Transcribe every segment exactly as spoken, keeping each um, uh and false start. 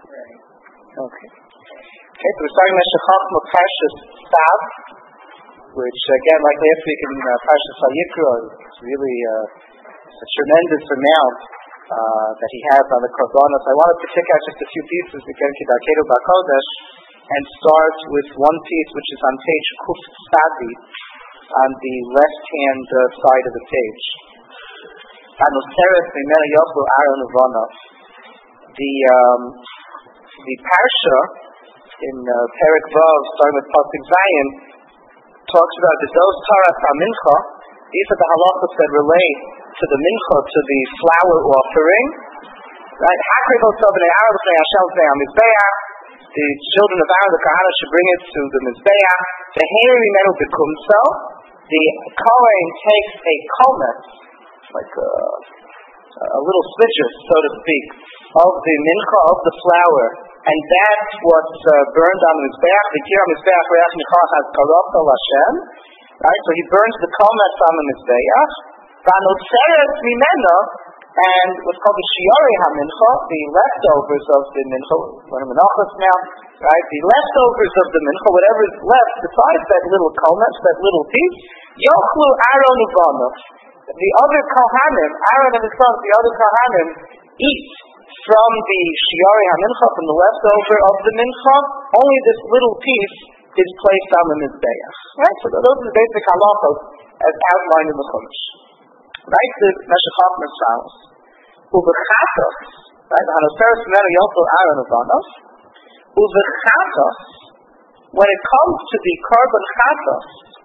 Okay. Okay, so we're starting Meshech Chochmah Parshas Tzav, which again, like last week in uh, Parshas Vayikra, it's really uh, a tremendous amount uh, that he has on the Korbanos. I wanted to pick out just a few pieces, again, Kidarkeinu B'Kodesh, and start with one piece which is on page Kuf Tzadi, on the left-hand uh, side of the page. Anoseres Mimena Yochlu Aaron Uvana. The um, the parsha in uh, Perek Vav, starting with Pasuk Zayin, talks about the Dos Taras HaMincha. These are the halachos that relate to the mincha, to the flour offering. Right? Hakriv Otzav B'nei Aaron B'nei Hashem B'nei HaMizbeach. The children of Aaron, the Kahana, should bring it to the Mizbeach. The Heiri Menu B'Kumso. The Kohen takes a kolmet, like a, a little switcher, so to speak, of the mincha, of the flour, and that's what's uh, burned on the Mizbeach. The Kir Mizbeach Reach Nichach has Karot al Hashem. Right? So he burns the kolmet on the Mizbeach. Vanoseres Mimena, and what's called the Shiori HaMincha, the leftovers of the mincha, we're in Menachos now, right? The leftovers of the mincha, whatever is left, besides that little kolmet, that little piece, Yochlu Aaron Uvana. The other Kohanim, Aaron and his sons, the other Kohanim, eat from the Shiori HaMincha, from the leftover of the mincha. Only this little piece is placed on the Mizbeach. Right? So those are the basic halachos as outlined in the Chumash. Right? The Meshech Chochmah Shalos. Uvechatos, right? The Hanoseres Mimena Yochlu Aaron Uvana. Uvechatos, when it comes to the Korban Chatos,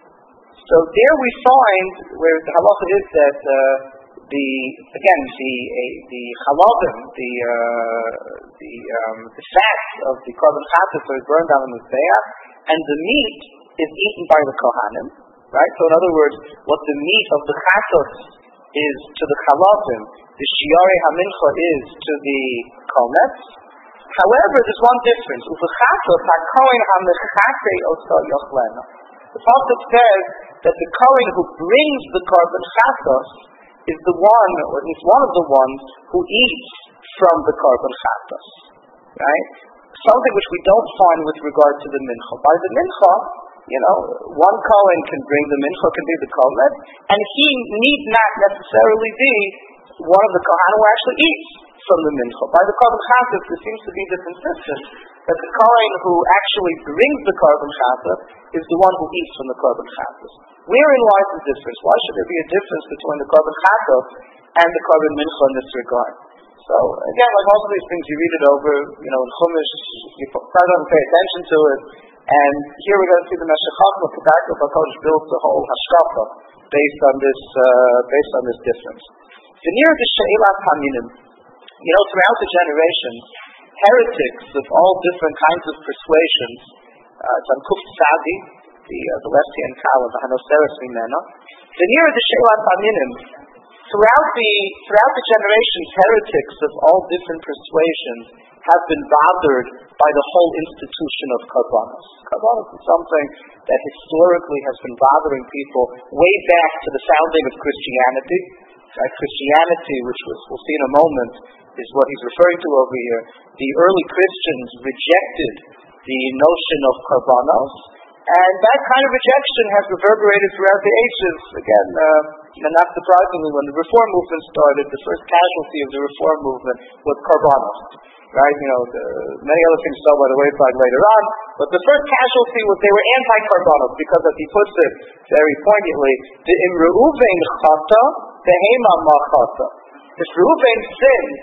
so there we find where the halacha is that uh, the again the uh, the halavim, the uh, the um, the fat of the korban chatos is burned on the mizbeach, and the meat is eaten by the kohanim. Right. So in other words, what the meat of the chatos is to the halavim, the shiori hamincha is to the kolmetz. However, there's one difference. Uvechatos hakohen hamechate oso yochlena. The pasuk says that the Kohen who brings the korban chatos is the one, or at least one of the ones, who eats from the korban chatos. Right? Something which we don't find with regard to the mincha. By the mincha, you know, one Kohen can bring the mincha, can be the kolmet, and he need not necessarily be one of the Kohanim who actually eats from the mincha. By the korban chatos, there seems to be this insistence that the Kohen who actually brings the korban chatos is the one who eats from the korban chatos. Wherein lies the difference? Why should there be a difference between the korban chatos and the korban mincha in this regard? So again, like most of these things, you read it over, you know, in Chumash, you try to pay attention to it, and here we're going to see the Meshech Chochmah Kedarkeinu B'Kodesh builds the whole hashkafa based on this, uh, based on this difference. The near the She'ilat Haminim, you know, throughout the generations, heretics of all different kinds of persuasions, uh, it's on Kuf Tzadi, the, uh, the left-hand column, the Hanoseres Mimena, the near the She'ilat Haminim, throughout the, throughout the generations, heretics of all different persuasions have been bothered by the whole institution of Korbanos. Korbanos is something that historically has been bothering people way back to the founding of Christianity. Right? Christianity, which was, we'll see in a moment, is what he's referring to over here. The early Christians rejected the notion of Korbanos, and that kind of rejection has reverberated throughout the ages. Again, uh, you know, not surprisingly, when the Reform movement started, the first casualty of the Reform movement was Korbanos. Right? You know, the, many other things fell by the wayside later on, but the first casualty was they were anti-Korbanos, because as he puts it very poignantly, the im Reuven chata, the hema ma chata. If Reuven sinned,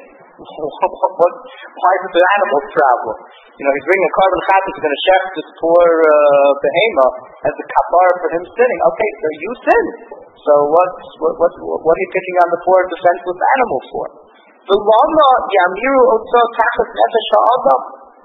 what, why is it the animal's problem? You know, he's bringing a korban chatos, he's going to chef this poor uh, behema as a kapara for him sinning. Okay, so you sinned. So what's, what, what, what are you picking on the poor defenseless animal for? The lama yamiru otzo tachas nefesh ha'adam.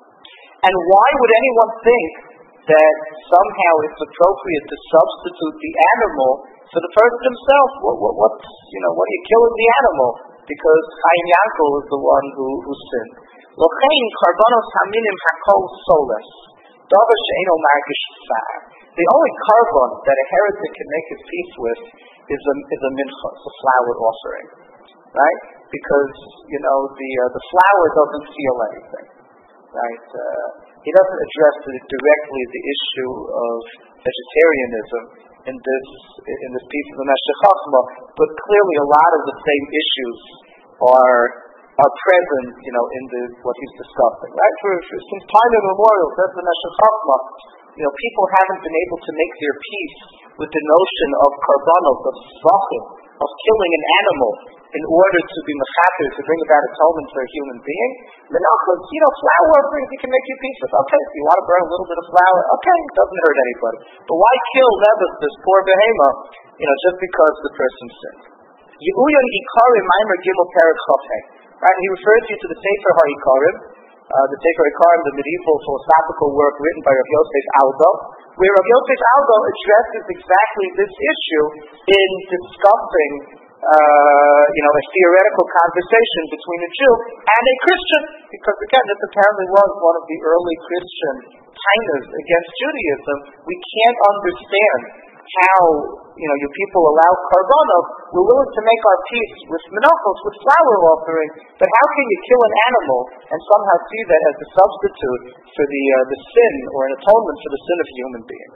And why would anyone think that somehow it's appropriate to substitute the animal for the person himself? What, what, what, you know, what are you killing the animal? Because Chaim Yankel is the one who, who sinned. Lochein karbanos haminim hakol soles. Davar she'eno margish tzar. The only carbon that a heretic can make his peace with is a, is a mincha, it's a flour offering. Right? Because, you know, the uh, the flour doesn't feel anything. right? Uh, he doesn't address directly the issue of vegetarianism in this in this piece of the Meshech Chochmah, but clearly a lot of the same issues are are present, you know, in the what he's discussing, right? For, for since time immemorial, says the Meshech Chochmah, you know, people haven't been able to make their peace with the notion of karbanos, of svachim, of killing an animal in order to be mechaper, to bring about atonement for a human being. Menachos, you know, flour offerings you can make your peace with. Okay, if you want to burn a little bit of flour, okay, it doesn't hurt anybody. But why kill Nebuch, this poor behemoth, you know, just because the person sinned? Yehuyon Ikarim Maimer Gimel Perek Chofei. Right, and he refers you to the Sefer HaIkarim, uh, the Sefer HaIkarim, the medieval philosophical work written by Rav Yosef Aldo, where Rav Yosef Aldo addresses exactly this issue in discussing, uh, you know, a theoretical conversation between a Jew and a Christian, because again, this apparently was one of the early Christian tainas against Judaism. We can't understand how, you know, you people allow karbanos. We're willing to make our peace with menachos, with flour offering, but how can you kill an animal and somehow see that as a substitute for the uh, the sin or an atonement for the sin of a human being?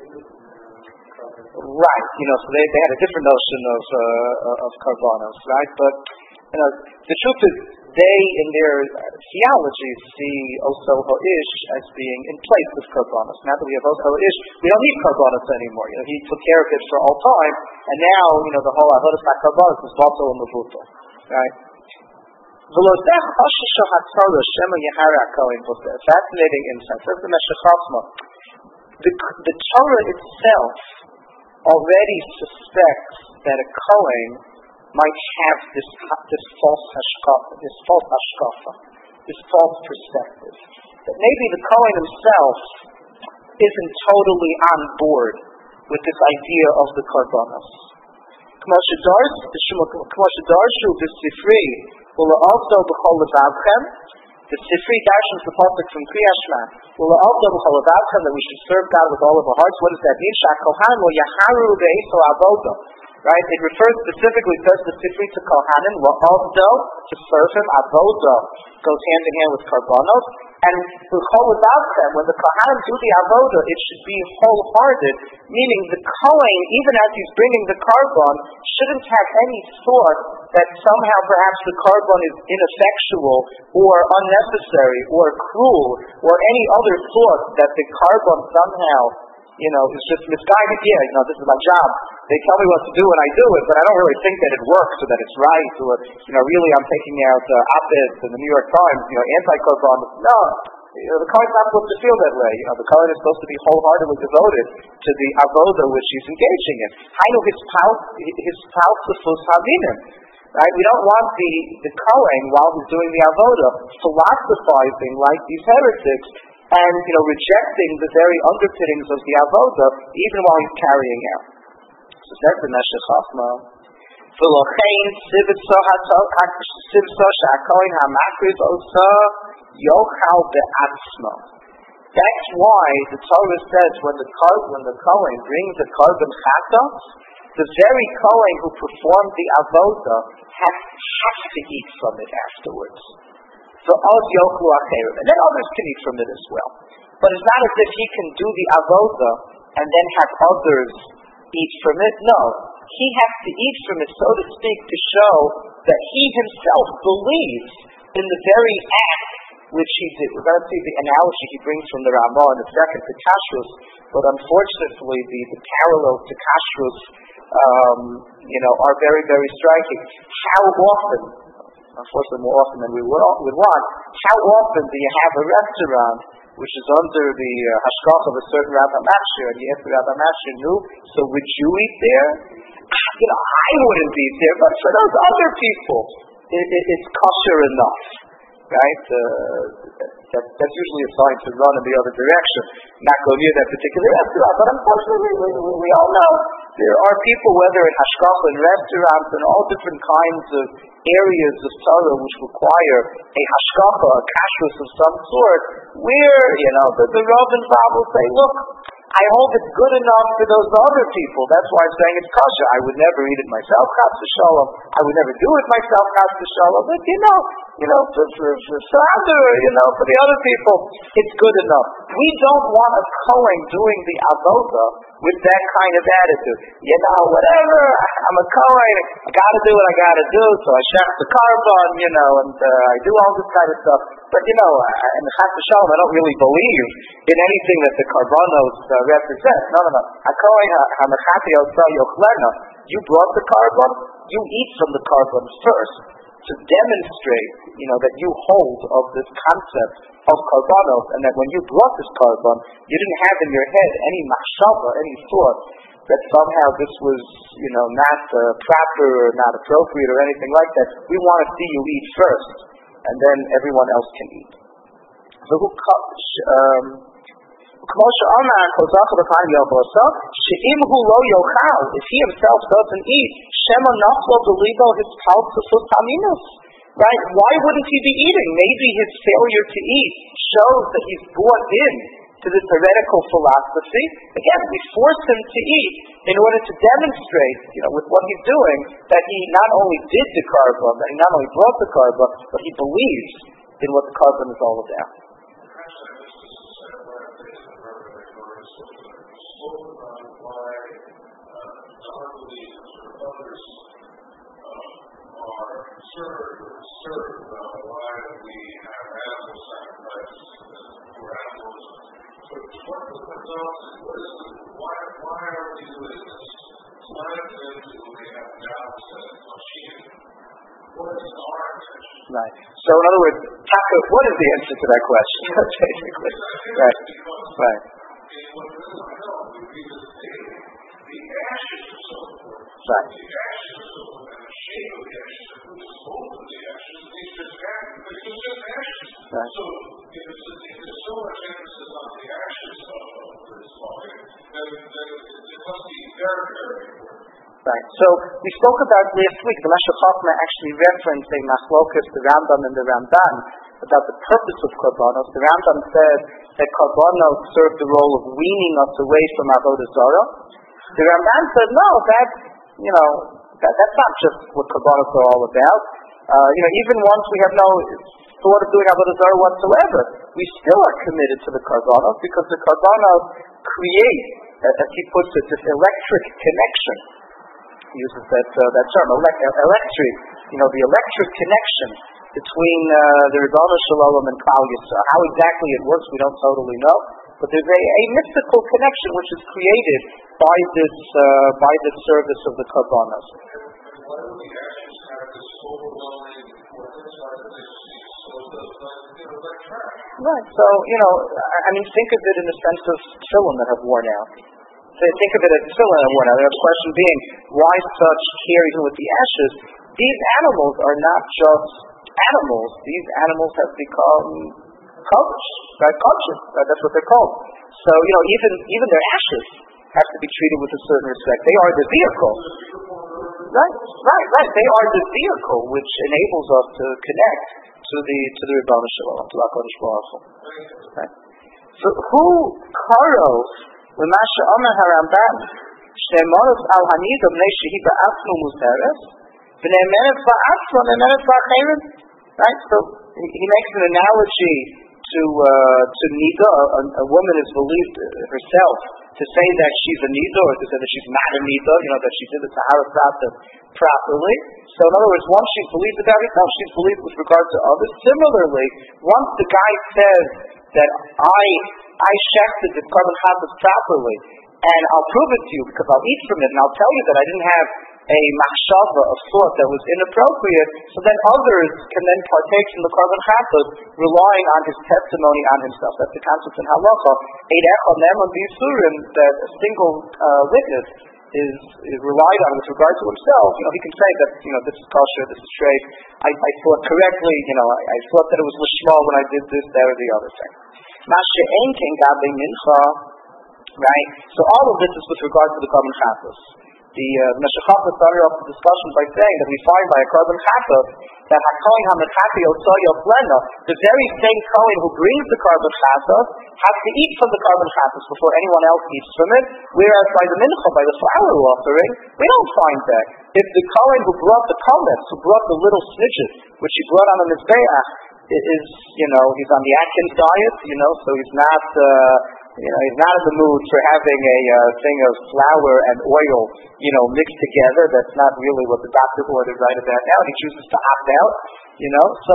Right, you know, so they, they had a different notion of uh, of karbanos, right? But you know, the truth is, they in their theology see Oso Ho'ish as being in place of karbanos. Now that we have Oso Ho'ish, we don't need karbanos anymore. You know, he took care of it for all time, and now, you know, the whole avodas karbanos is vato and mevuto, right? Fascinating insight. Says the Meshech Chochmah, the the Torah itself already suspects that a Kohen might have this this false hashkafa, this false hashkafa, this false perspective. That maybe the Kohen himself isn't totally on board with this idea of the karbanos. The Sifri darshans the pasuk from Kriyas Shema. That we should serve God with all of our hearts. What does that mean? Shakohan lo yaharu be'eso avoda. Right? It refers specifically, says the Sifri to Kohanim, la'avdo, to serve him, avoda goes hand in hand with karbanos, and when the Kohanim do the avoda, it should be wholehearted, meaning the Kohen, even as he's bringing the karban, shouldn't have any thought that somehow perhaps the karban is ineffectual, or unnecessary, or cruel, or any other thought that the karban somehow, you know, is just misguided. Yeah, you know, this is my job. They tell me what to do and I do it, but I don't really think that it works or that it's right, or, you know, really I'm taking out uh, op-eds in the New York Times, you know, anti-karban. No, you know, the Kohen's not supposed to feel that way. You know, the Kohen is supposed to be wholeheartedly devoted to the avoda which he's engaging in. Hainu his paus, his pausifus havinim. Right? We don't want the, the Kohen, while he's doing the avoda, philosophizing like these heretics, and, you know, rejecting the very underpinnings of the avoda, even while he's carrying out. So that's the Meshech Chochmah. V'lochein sivitzo sivitzo sha'kohen ha'makriv osa yochal be'atzmo. That's why the Torah says when the when the Kohen brings the karban chatos, the very Kohen who performed the avoda has, has to eat from it afterwards. So oz yochlu acherim, and then others can eat from it as well. But it's not as if he can do the avoda and then have others eat from it. No, he has to eat from it, so to speak, to show that he himself believes in the very act which he did. We're going to see the analogy he brings from the Ramah in a second to kashrus, but unfortunately the, the parallels to kashrus, um, you know, are very, very striking. How often, unfortunately more often than we would, would want, how often do you have a restaurant which is under the uh, hashkach of a certain Rabbi Mashir, and you ask Rabbi Mashir, no, so would you eat there? You know, I wouldn't eat there, but for those other people, it, it, it's kosher enough, right? Uh, that, that's usually a sign to run in the other direction, not go near that particular restaurant, but unfortunately, we, we, we all know there are people, whether in hashkach and restaurants and all different kinds of areas of Torah which require a hashkafa, a kashrus of some sort, where, you know, the, the Rav and Bob will say, look, I hold it's good enough for those other people. That's why I'm saying it's kosher. I would never eat it myself, chas v'shalom. I would never do it myself, chas v'shalom. But you know, you know, for, for, for, for other, you know, for the other people, it's good enough. We don't want a Kohen doing the avoda with that kind of attitude. You know, whatever, I'm a Kohen, I gotta do what I gotta do, so I shech the carbon, you know, and uh, I do all this kind of stuff. But you know, in the chas v'shalom, I don't really believe in anything that the karbanos uh, represent. No, no, no. A Kohen ha-mechati osa yochlena. You brought the carbon, you eat from the carbons first to demonstrate, you know, that you hold of this concept of karbanos, and that when you brought this carbon, you didn't have in your head any machshava, any thought that somehow this was, you know, not uh, proper or not appropriate or anything like that. We want to see you eat first, and then everyone else can eat. So who um כמו שאומר כוזך בקיים יבוסו, שאם הוא לא יאכל, if he himself doesn't eat, shema nachlo belibo his palpusut aminus. Right? Why wouldn't he be eating? Maybe his failure to eat shows that he's bought in to this heretical philosophy. Again, we force him to eat in order to demonstrate, you know, with what he's doing, that he not only did the carbon, that he not only brought the carbon, but he believes in what the carbon is all about. Serve, serve, uh, why we have animal sacrifice for animals. So what the results, what is the, why, why are we doing this? Why do we have now said machine? What is our intention? Right. So in other words, Taka, what is the answer to that question? Basically. Right. Right. What really I know, we read this daily. The ashes are so important. Right. The ashes are so important. And the shape of the ashes, the smoke of the ashes, it's just ashes. It's just ashes. Right. So if, it's, if there's so much emphasis on the ashes of, of this fire, then, then it, it must be very, very important. Right. So we spoke about last week, the Meshech Chochmah actually referenced a machlokas, the Rambam and the Ramban, about the purpose of karbanos. The Rambam said that karbanos serve the role of weaning us away from avodah zarah. The Ramban said, no, that's, you know, that, that's not just what karbanos are all about. Uh, you know, even once we have no thought of doing avodah zarah whatsoever, we still are committed to the karbanos because the karbanos create, as he puts it, this electric connection. He uses that uh, that term, elect- electric, you know, the electric connection between uh, the Ribono Shel Olam and Klal Yisrael. How exactly it works, we don't totally know, but there's a, a mystical connection which is created by this uh, by this service of the karbanos. Why do the ashes have this overwhelming importance? Why do they seem so, you know, like trash? Right. So, you know, I, I mean, think of it in the sense of tefillin that have worn out. Think of it as tefillin that have worn out. The question being, why such care even with the ashes? These animals are not just animals. These animals have become kodesh, right? Kodesh, right? That's what they're called. So, you know, even even their ashes have to be treated with a certain respect. They are the vehicle. Right, right, right. They are the vehicle which enables us to connect to the to the Ribono Shel Olam, to HaKadosh Baruch Hu. Right. So who karos l'masha Omer HaRambam shneimonos al hanidam nei shehi ba'atzmo muteres v'ne'emeret ba'atzmo ne'emeret ba'acherim. Right. So he, he makes an analogy to uh, to nida. A, a woman is believed herself to say that she's a nida, or to say that she's not a nida, you know, that she did the tahara process properly. So in other words, once she's believed about herself, she's believed with regard to others. Similarly, once the guy says that I I shechted the carbon chatas properly, and I'll prove it to you because I'll eat from it, and I'll tell you that I didn't have a machshava, a thought that was inappropriate, so then others can then partake from the carbon chatas, relying on his testimony on himself. That's the concept in halacha. Eid echad ne'eman b'yisurim, that a single uh, witness is, is relied on with regard to himself. You know, he can say that, you know, this is kosher, this is straight. I, I thought correctly. You know, I, I thought that it was lishma when I did this, that, or the other thing. Mashe'en ken gabe mincha. Right. So all of this is with regard to the carbon chatas. The Meshachach started off the discussion by saying that we find by a carbon chata that HaKohen HaMechati Otzoi Yoplena, the very same Kohen who brings the carbon chata, has to eat from the carbon chatas before anyone else eats from it, whereas by the mincha, by the flour offering, we don't find that. If the Kohen who brought the komets, who brought the little snitches, which he brought on the Mizbeach, is, you know, he's on the Atkins diet, you know, so he's not, uh, you know, he's not in the mood for having a uh, thing of flour and oil, you know, mixed together. That's not really what the doctor ordered right about now. He chooses to opt out, you know. So,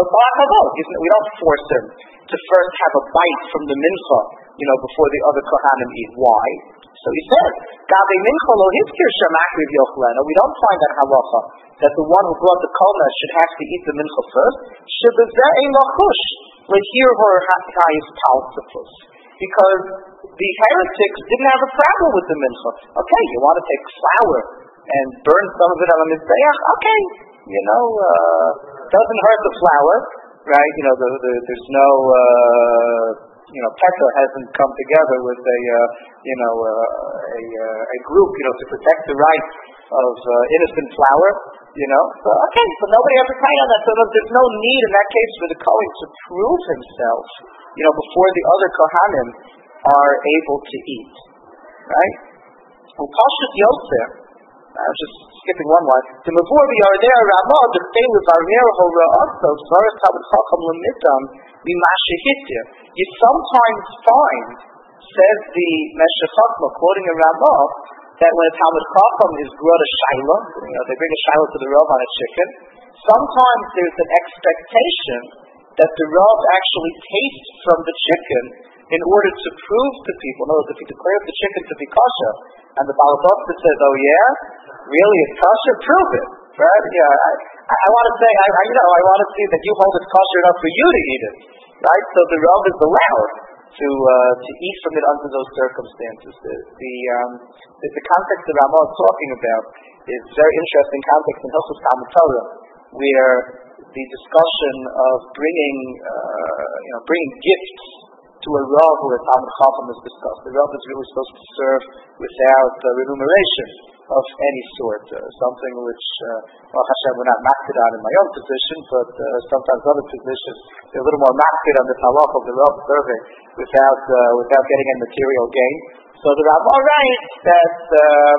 we don't force him to first have a bite from the mincha, you know, before the other kohanim eat. Why? So he said, Gabe mincha lo hizkir shemakriv yochlena. We don't find that halacha that the one who brought the kolna should have to eat the mincha first. Shebezeh ein lachush lehir hor hatayis palsifus. Because the heretics didn't have a problem with the mincha. Okay, you want to take flour and burn some of it on the mizbeach? Okay, you know, uh, doesn't hurt the flour, right? You know, the, the, there's no, uh, you know, Petra hasn't come together with a, uh, you know, uh, a, uh, a group, you know, to protect the rights of uh, innocent flour, you know. So, okay, so nobody has a time on that. So there's no need in that case for the Kohen to prove himself, you know, before the other Kohanim are able to eat, right? Well, Pashut Yosef, I'm just skipping one line. The Mavur v'Yardei Ramah, the Fein v'Varner Hora'aso, Svaras Talmud Chacham L'Mitam, v'Mashahitya. You sometimes find, says the Meshachach, quoting a Ramah, that when a Talmud Chacham is brought a shayla, you know, they bring a shayla to the Rav on a chicken, sometimes there's an expectation that the Rav actually tastes from the chicken in order to prove to people. In other words, if he declares the chicken to be kosher, and the Baal Basta says, "Oh yeah, really it's kosher," prove it, right? Yeah, I, I want to say, I, I, you know, I want to see that you hold it kosher enough for you to eat it, right? So the Rav is allowed to uh, to eat from it under those circumstances. The the, um, the, the context that Ramah is talking about is very interesting context in Hilchos Talmud Torah, where the discussion of bringing, uh, you know, bringing gifts to a Rav or a Talmud Chacham is discussed. The Rav is really supposed to serve without uh, remuneration of any sort, uh, something which, uh, well, Hashem, we're not makted on in my own position, but uh, sometimes other positions, they're a little more makted on the talach of the Rav serving without uh, without getting any material gain. So the Rav writes that, uh,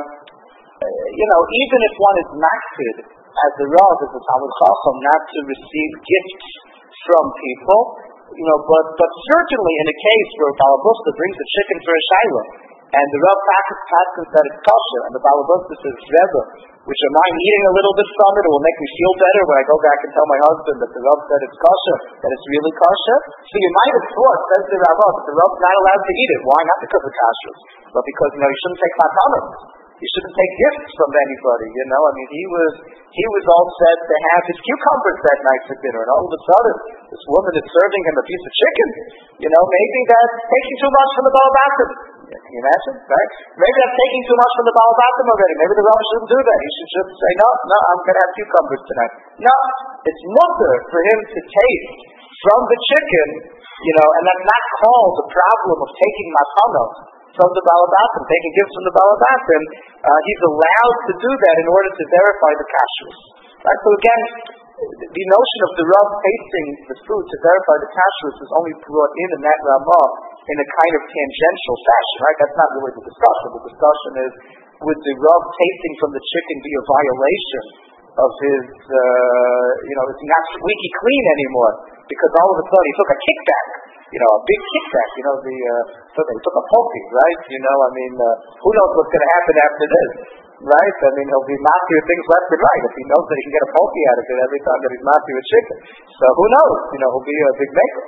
you know, even if one is makted as the Rav, as the Talmud Chacham, not to receive gifts from people, you know, but but certainly in a case where Baal Basta brings a chicken for a shayla, and the Rav passes that it's kosher, and the Baal Basta says, Rebbe, which am I eating a little bit from it? It will make me feel better when I go back and tell my husband that the Rav said it's kosher, that it's really kosher. So you might have thought, says the Rav, that the Rav's not allowed to eat it. Why? Not because of kashrus, but because, you know, you shouldn't take matanos. You shouldn't take gifts from anybody, you know. I mean, he was he was all set to have his cucumbers that night for dinner, and all of a sudden, this woman is serving him a piece of chicken. You know, maybe that's taking too much from the Baal Batim. Can you imagine, right? Maybe that's taking too much from the Baal Batim already. Maybe the Rav shouldn't do that. He should just say, no, no, I'm going to have cucumbers tonight. No, it's mutter for him to taste from the chicken, you know, and that's not called the problem of taking matanos from the Baal Batim, taking gifts from the Baal Batim. Uh, he's allowed to do that in order to verify the kashrus. Right? So again, the notion of the Rav tasting the food to verify the kashrus is only brought in in that Ramah in a kind of tangential fashion. Right? That's not really the discussion. The discussion is, would the Rav tasting from the chicken be a violation of his, uh, you know, is he not squeaky clean anymore? Because all of a sudden he took a kickback. You know, a big kickback, you know, the, uh, so they took a pokey, right? You know, I mean, uh, who knows what's going to happen after this, right? I mean, he'll be mafia things left and right if he knows that he can get a pokey out of it every time that he's mafia with chicken. So who knows? You know, he'll be a big maker.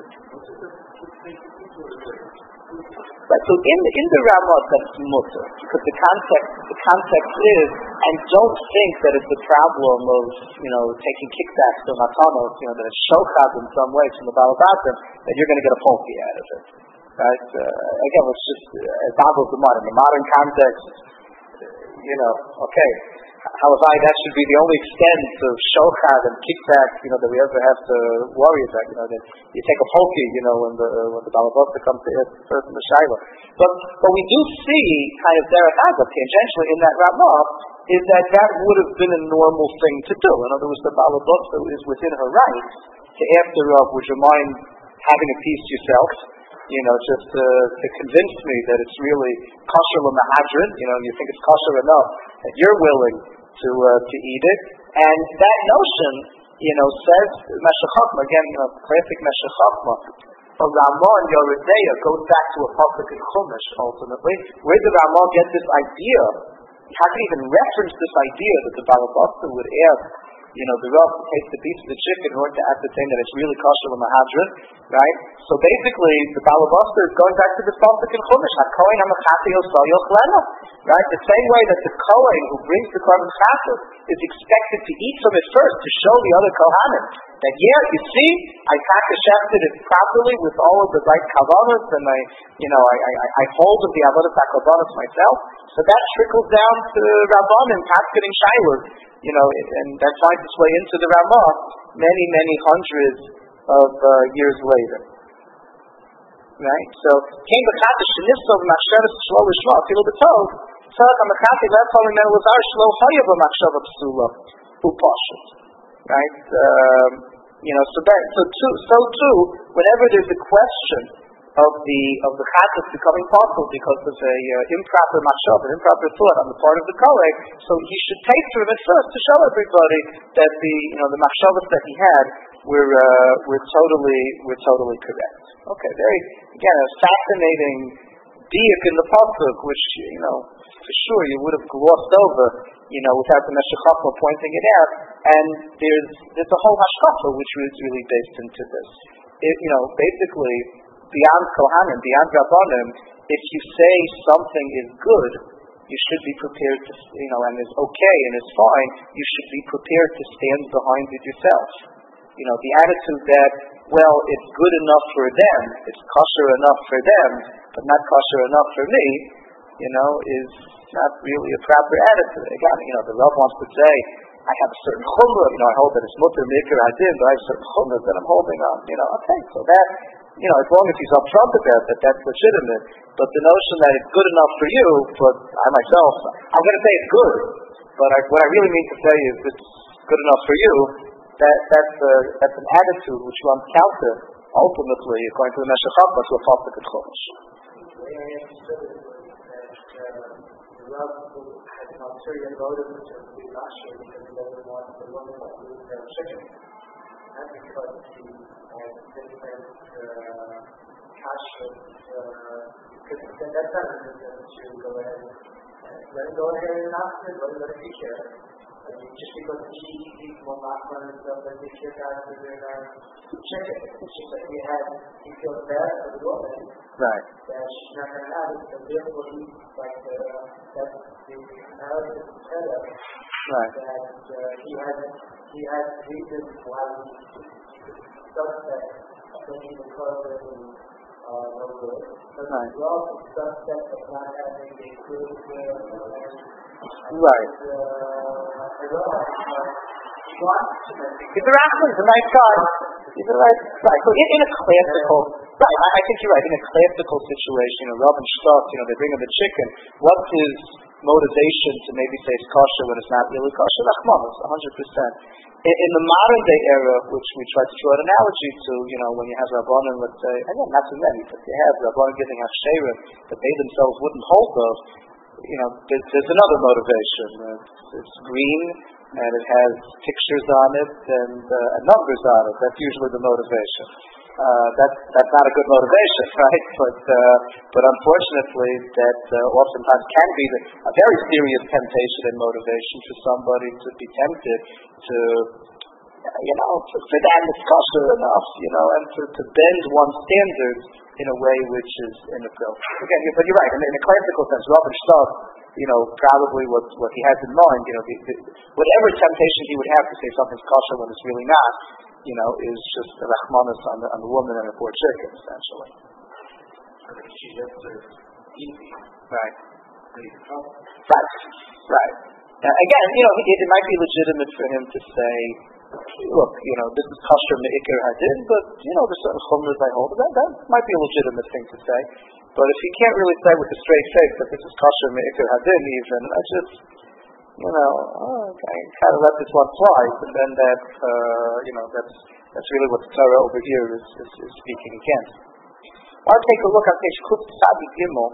Right, so in in the Ramah that's mutter, because the context the context is, and don't think that it's the problem of, you know, taking kickbacks to matanos, you know, that it's shochad in some way from the Baal Batim, that you're going to get a pokey out of it. Right? Uh, again, it's just uh, it boggles the mind. In the modern context, you know, okay, Halavai, that should be the only extent of shochad and kickback, you know, that we ever have to worry about. You know, that you take a polki, you know, when the when the balabasta comes to earth first in the shaila. But but we do see kind of derech agav tangentially in that Ramah is that that would have been a normal thing to do. In other words, the balabasta is within her right to ask the Rav, would you mind having a piece yourself? You know, just to, to convince me that it's really kosher l'mahadrin, you know, you think it's kosher enough that you're willing to uh, to eat it. And that notion, you know, says Meshech Chochmah, again, you know, classic Meshech Chochmah, from Ramah and Yoredeya goes back to a pasuk in Chumash, ultimately. Where did Ramah get this idea? How can he even reference this idea that the balabasta would ask, you know, the Rav to taste the piece of the chicken in order to ascertain that it's really kosher l'mahadrin, right? So basically, the balabasta is going back to the pasuk in Chumash, HaKohen HaMechati Osal Yochlena, right? The same way that the Kohen who brings the korban chatas is expected to eat from it first to show the other Kohanim that, yeah, you see, I takashefted it properly with all of the right kavanas, and I, you know, I, I, I hold of the avodas hakobanos myself. So that trickles down to Rabbanim, Paskening Shiloh, you know, and that finds its way into the Ramah many, many hundreds of uh, years later. Right? So, came the Chata Shenifsov Machshavas Shlo Lishma, Filo B'tov, Tzarech HaMachati Le'Pol Mimenu Lazar Shlo Hoya B'Machshava Psula, Upashut. Right? Um, you know, so that, so too, so too, whenever there's a question of the of the chatas becoming possible because of a uh, improper machshav, an improper thought on the part of the kohen, so he should take from it first to show everybody that the you know the machshavas that he had were uh, were totally were totally correct. Okay, very again a fascinating diuk in the pasuk, which you know for sure you would have glossed over, you know, without the Meshech Chochmah pointing it out. And there's there's a whole hashkafa which was really based into this. It, you know, basically, beyond Kohanim, beyond Rabbanim, if you say something is good, you should be prepared to, you know, and is okay and is fine, you should be prepared to stand behind it yourself. You know, the attitude that, well, it's good enough for them, it's kosher enough for them, but not kosher enough for me, you know, is not really a proper attitude. Again, you know, the Rav wants to say, I have a certain chumrah, you know, I hold that it's mutter, mikr, adin, but I have certain chumrah that I'm holding on, you know, okay, so that, you know, as long as he's upfront about that, that's legitimate. But the notion that it's good enough for you, but I myself, I'm going to say it's good, but I, what I really mean to say is it's good enough for you, that that's a, that's an attitude which runs counter, ultimately, according to the Meshech Chochmah, to a pasuk in Chumash. Rav had an ulterior motive to be kosher because he doesn't want the woman to lose their chicken. Not because he has different kosher, because that's not a reason to go ahead and let him go ahead and not let him let him be here. I mean, just because he eats more machman and stuff, doesn't make sure guys are doing our chicken. It's just like he had, he feels bad for the woman. Right. That she's not going to have it, so therefore he, like, uh, that's the narrative set up. Right. That uh, he has, he has reasons why he suspect that he was causing uh, no good. But right. he also suspect of not having a good uh, right. Uh, He's a rascal, he's a nice guy. He's a nice guy. So in, in a classical, right, I, I think you're right, in a classical situation, a Rav and Shtos, you know, they bring him the chicken, what's his motivation to maybe say it's kosher when it's not really kosher? Nachmanos, one hundred percent. In, in the modern day era, which we try to draw an analogy to, you know, when you have Rabbanim, let's say, and not too many, but you have Rabbanim giving Hafsherim that they themselves wouldn't hold of, you know, there's, there's another motivation. It's, it's green, and it has pictures on it and, uh, and numbers on it. That's usually the motivation. Uh, that's that's not a good motivation, right? But uh, but unfortunately, that uh, oftentimes can be the, a very serious temptation and motivation for somebody to be tempted to, you know, for, for that it's kosher enough, you know, and to, to bend one's standards in a way which is inappropriate. Again, but you're right. In, in a classical sense, Rav and Shtos, you know, probably what what he has in mind, you know, the, the, whatever temptation he would have to say something's kosher when it's really not, you know, is just a rachmanis on the, on the woman and her poor chicken, essentially. She just serves easy. Right. Right. Right. Right. Now, again, you know, it, it might be legitimate for him to say, look, you know, this is kosher me'ikr hadin, but, you know, there's certain chumras I hold. That, that might be a legitimate thing to say. But if he can't really say with a straight face that this is kosher me'ikr hadin even, I just, you know, oh, okay, kind of let this one slide, and then that, uh, you know, that's that's really what the Torah over here is, is, is speaking against. I'll take a look at page Kuf Tzadi Gimel,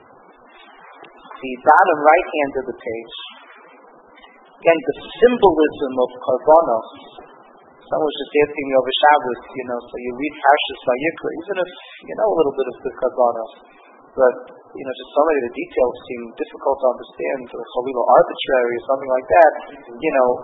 the bottom right hand of the page. Again, the symbolism of Karbanos. Someone was just asking me over Shabbos, you know, so you read Parshas Vayikra, even if you know a little bit of the Karbanos, but, you know, just so many of the details seem difficult to understand, or Chalila arbitrary, or something like that. You know,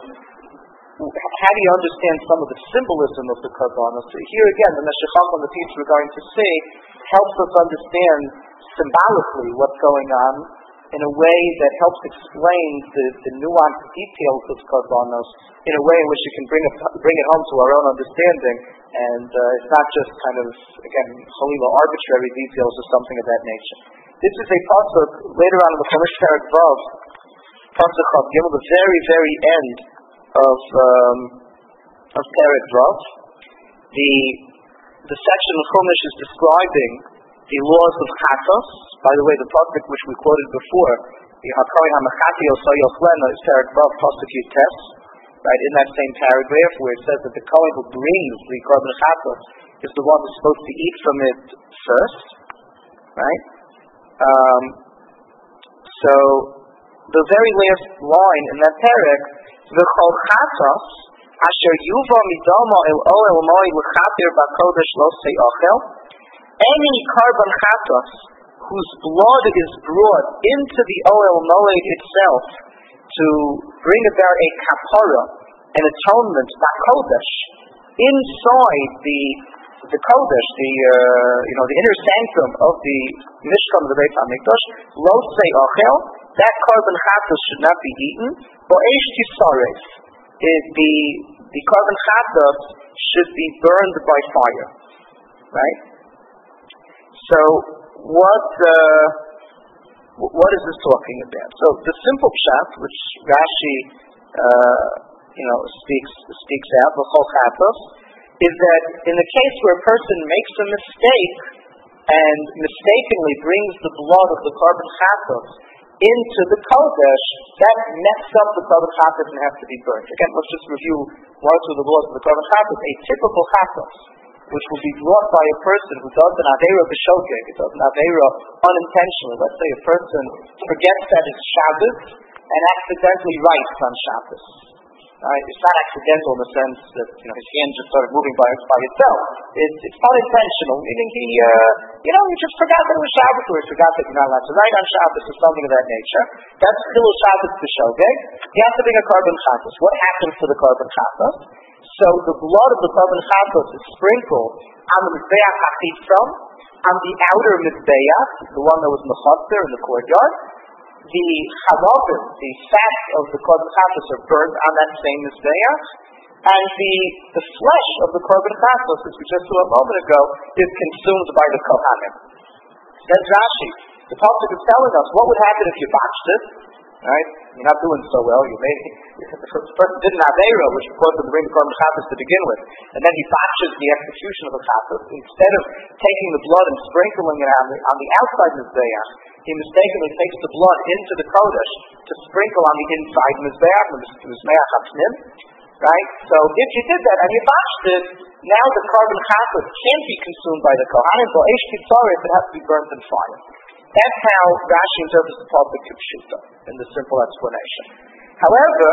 how do you understand some of the symbolism of the Karbanos? So here again, the Meshech on the piece we're going to see helps us understand symbolically what's going on in a way that helps explain the, the nuanced details of Karbanos in a way in which you can bring it, bring it home to our own understanding, and uh, it's not just kind of, again, Chalila arbitrary details or something of that nature. This is a pasuk later on in the Chumash Perek Vav, pasuk Chav Gimel, the very, very end of um, of Perek Vav. The the section of Chumash is describing the laws of Chatos. By the way, the pasuk which we quoted before, the Hakohen HaMechati Osayos Lena, is Perek Vav pasuk Yutes, right, in that same paragraph where it says that the Kohen who brings the Korban Chatos is the one who's supposed to eat from it first, right? Um, so the very last line in that perek, v'chol chatos asher yuva midama el oel moi l'chaper b'kodesh lo se'ochel, any korban chatos whose blood is brought into the oel moed itself to bring about a kapara, an atonement, b'kodesh, inside the the Kodesh, the uh, you know the inner sanctum of the Mishkan of the Beit HaMikdash, lo se'ochel, that korban chatos should not be eaten. Bo'esh tisares, the the korban chatos should be burned by fire, right? So what uh, what is this talking about? So the simple pshat, which Rashi uh, you know speaks speaks out, v'chol chatos, is that in the case where a person makes a mistake and mistakenly brings the blood of the korban chatos into the kodesh, that messes up the korban chatos and has to be burnt. Again, let's just review one or two of the laws of the korban chatos. A typical chatos, which will be brought by a person who does an aveira b'shogeg, it does an aveira unintentionally. Let's say a person forgets that it's Shabbos and accidentally writes on Shabbos. Right? It's not accidental in the sense that you know his hand just started moving by by itself. It's it's unintentional, meaning he uh, you know he just forgot that it was Shabbos, or he forgot that you're not allowed to write on Shabbos, or something of that nature. That's chilul Shabbos b'shogeg. He has to bring a korban chatos. What happens to the korban chatos? So the blood of the korban chatos is sprinkled on the mizbeach hachitzon, on the outer mizbeach, the one that was in the chutzner in the courtyard. The chalavim, the fat of the korban chatos, are burned on that same mizbeach, and the the flesh of the korban chatos, as we just saw a moment ago, is consumed by the kohanim. Says Rashi, the pasuk is telling us what would happen if you botched it. Right? You're not doing so well. You made the person did an aveira, which caused him to bring the korban chatos to begin with, and then he botches the execution of the chatos. Instead of taking the blood and sprinkling it on the on the outside mizbeach, he mistakenly takes the blood into the kodesh to sprinkle on the inside mizbeach, the mizbeach hapnim. Right? So if you did that and you botched it, now the korban chatos can't be consumed by the kohanim. So eish kitzaris, it has to be burnt in fire. That's how Rashi interprets the pasuk kipshuta in the simple explanation. However,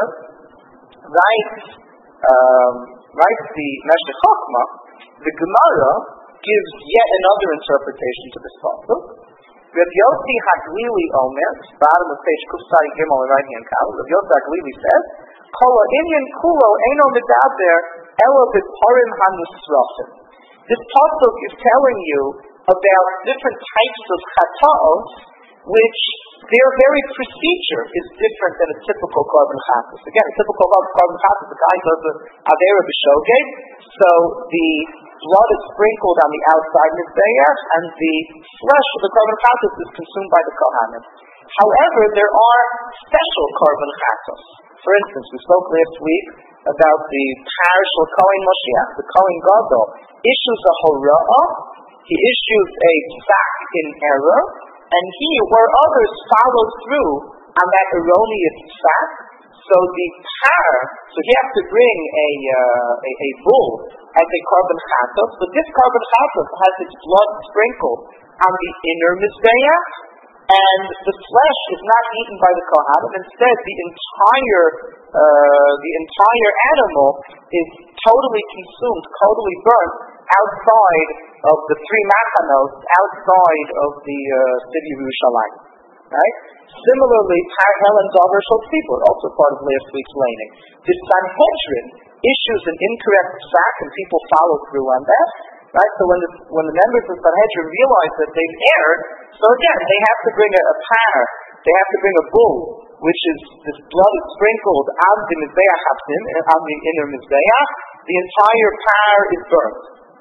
writes um, writes the Meshech Chochma, the Gemara gives yet another interpretation to this pasuk. Rav Yossi Haglili Omer, bottom of page Kufsai Gimel, right hand column. Rav Yossi Haglili says, "Kol ha'inyan kulo eino medaber elo b'parim hanusrafim." This pasuk is telling you about different types of chatos, which their very procedure is different than a typical korban chatos. Again, a typical korban chatos, the guy does an aveira b'shogeg, so the blood is sprinkled on the outside mizbeach, and the flesh of the korban chatos is consumed by the kohanim. However, there are special korban chatos. For instance, we spoke last week about the partial Kohen Moshiach, the Kohen Gadol, issues a hora'ah, he issues a psak in error, and he or others follow through on that erroneous psak. So the par, so he has to bring a uh, a, a bull as a korban chatos, but this korban chatos has its blood sprinkled on the inner mizbeach, and the flesh is not eaten by the kohanim. Instead, the entire uh, the entire animal is totally consumed, totally burnt outside of the three machanos, outside of the uh, city of Yerushalayim. Right? Similarly, Par Helen Dover Shel Tzibur, also part of last week's laning. The Sanhedrin issues an incorrect psak, and people follow through on that. Right? So when the when the members of Sanhedrin realize that they've erred, so again they have to bring a, a par, they have to bring a bull, which is this blood is sprinkled on the mizbeach haptim, on the inner mizbeach. The entire par is burnt.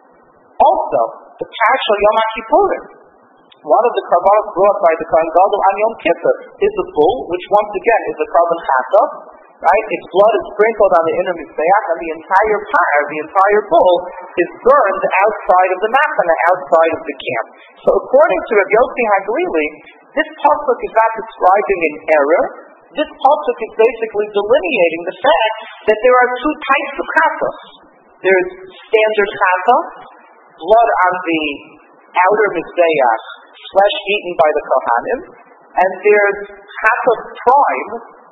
Also, the par shel Yom HaKippurim. One of the karbanos brought by the Kohen Gadol on Yom Kippur is a bull, which once again is a korban chatos. Right? Its blood is sprinkled on the inner mizbeach, and the entire par, the entire bull, is burned outside of the machana, outside of the camp. So according to Rabbi Yossi HaGlili, this pasuk is not describing an error. This pasuk is basically delineating the fact that there are two types of chatos. There's standard chatos, blood on the outer mizbeach, flesh eaten by the kohanim, and there's chatos prime,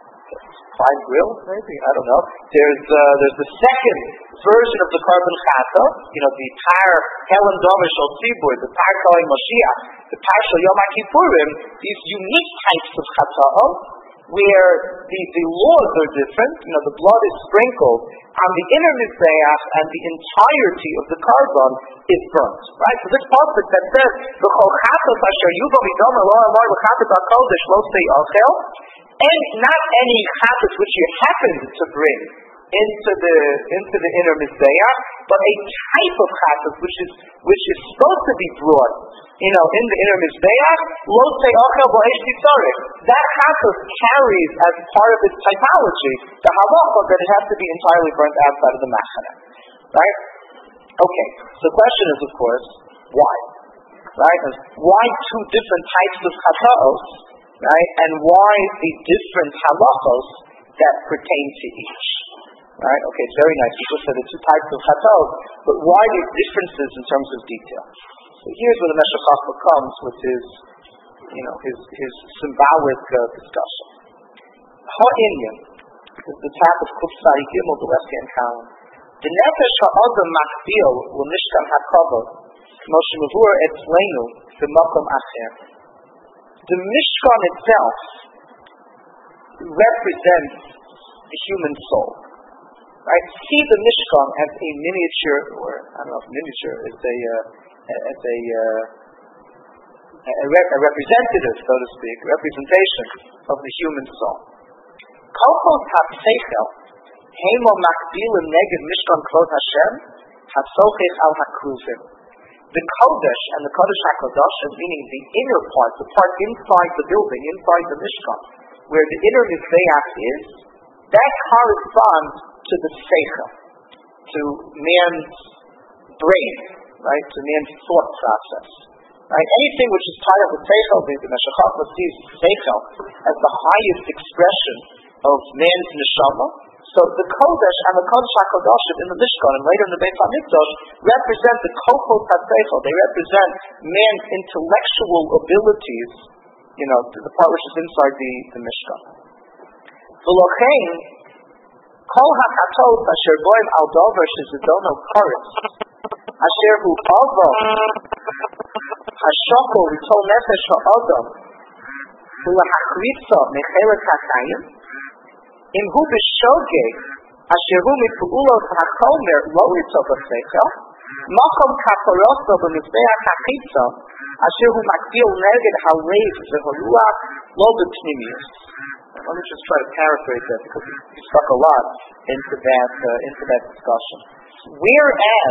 prime grill, maybe, I don't know. There's uh, there's the second version of the korban chatos, you know, the par Helen Dover Shel Tzibur, the par Kohen Moshiach, the par shel Yom HaKippurim, these unique types of chatos, where the, the laws are different. You know, the blood is sprinkled on the inner mizbeach, and the entirety of the korban is burnt. Right? So this pasuk that says, "V'chol chatos asher yuva midom lo amar v'chatos hakodesh lo sei ochel," and not any chatos which you happen to bring into the into the inner mizbeach, but a type of chatos which is which is supposed to be brought, you know, in the inner mizbeach. Lo sei ochel v'eish titzorech. That chatos carries as part of its typology the halacha that it has to be entirely burnt outside of the machana. Right? Okay. So the question is, of course, why? Right? Why two different types of chatos? Right? And why the different halachos that pertain to each? Right? Okay, it's very nice. People said the two types of chatos, but why these differences in terms of detail? So here's where the Meshech Chochmah comes with his, you know, his his symbolic uh, discussion. Ha'inyan is the top of Kufsai Gimel, the left-hand column. The nefesh ha'adam makbil l'mishkan hakavod, Moshe Mavur etzleinu b'makom acher. The Mishkan itself represents the human soul. Right? See the Mishkan as a miniature, or I don't know if miniature is a uh, as a, uh, a, re- a representative, so to speak, representation of the human soul. Kolchos ha'seichel heimo makbilim neged Mishkan Kvod Hashem hasochech al hakruvim. The Kodesh and the Kodesh HaKadosh, meaning the inner part, the part inside the building, inside the Mishkan, where the inner Mizbeach is, that corresponds to the Seichel, to man's brain, right, to man's thought process. Right? Anything which is tied up with Seichel, the Meshech Chochmah sees Seichel as the highest expression of man's neshama. So the Kodesh and the Kodesh HaKadosh in the Mishkan and later in the Beit HaMikdash represent the Kochos HaSeichel. They represent man's intellectual abilities, you know, the part which is inside the, the Mishkan. V'lochein, Kol HaKatos asher boim al dover shezidono karetz, asher hu avo hashokol l'tol nefesh ha'adam, v'lahachritza mechelet ha'chayim, Im hu b'shogeg asher hu mipu'ulos hachomer lo yitzov ha'seichel, makom kaparoso b'mizbeach ha'chitza asher hu makbil neged ha'leiv v'horuach lo b'pnimius. Let me just try to paraphrase that because he stuck a lot into that uh, into that discussion. Whereas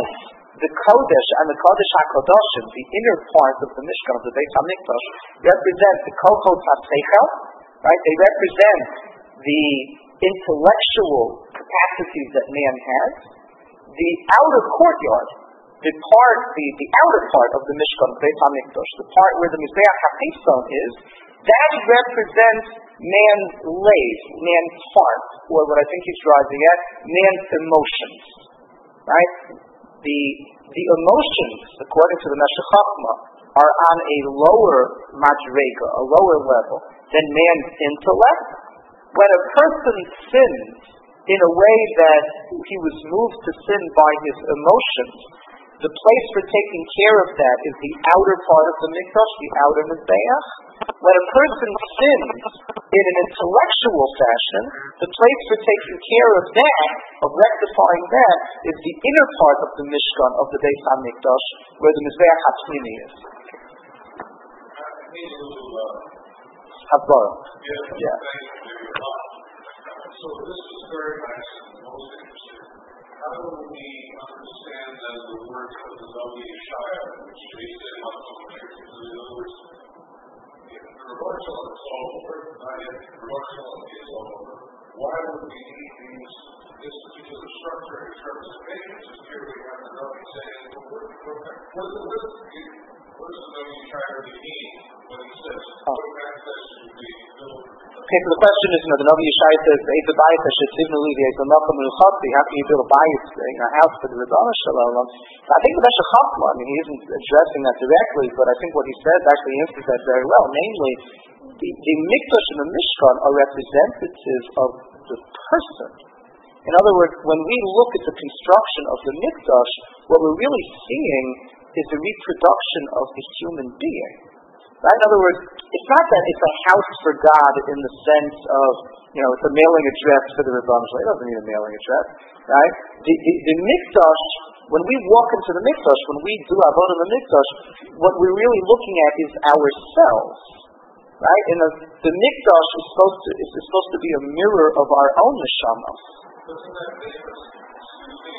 the Kodesh and the Kodesh HaKadoshim, the inner part of the Mishkan, of the Beis HaMikdash, represent the Kochot HaSeichel, right? They represent the intellectual capacities that man has. The outer courtyard, the part, the, the outer part of the Mishkan, Beis HaMikdash, the part where the Mizbeach HaPison is, that represents man's lays, man's heart, or what I think he's driving at, man's emotions, right? The the emotions, according to the Meshech Chochmah, are on a lower madrega, a lower level than man's intellect. When a person sins in a way that he was moved to sin by his emotions, the place for taking care of that is the outer part of the mikdash, the outer mizbeach. When a person sins in an intellectual fashion, the place for taking care of that, of rectifying that, is the inner part of the mishkan, of the Beis HaMikdash, where the mizbeach hatzmini is. Havara. Yeah. So this is very nice and most interesting. How do we understand then the words of the Navi Yeshaya, which they said must be connected to the other words? The reversal is all over, not yet the reversal is all over. Why would we need these, this particular structure in terms of pages? Here we have the Navi saying, what, what, what, what, what does the Navi Yeshaya mean when he says, what access should be built? Okay, so the question is, you know, the Navi Yeshaya says, Eid the Bayit, Shesivnu Li, Eid the Malcham Milchotzi, how can you build a bayit, you know, a house for the Rebbeinu Shalom? So I think the Meshech Chochmah, I mean, he isn't addressing that directly, but I think what he says actually answers that very well. Namely, the, the Mikdash and the Mishkan are representatives of the person. In other words, when we look at the construction of the Mikdash, what we're really seeing is the reproduction of the human being. Right? In other words, it's not that it's a house for God in the sense of, you know, it's a mailing address for the Rebbeinu Shalom. It doesn't need a mailing address, right? The, the, the Mikdash, when we walk into the Mikdash, when we do avodah in the Mikdash, what we're really looking at is ourselves, right? And the, the Mikdash is supposed to is supposed to be a mirror of our own neshama. Doesn't that make us see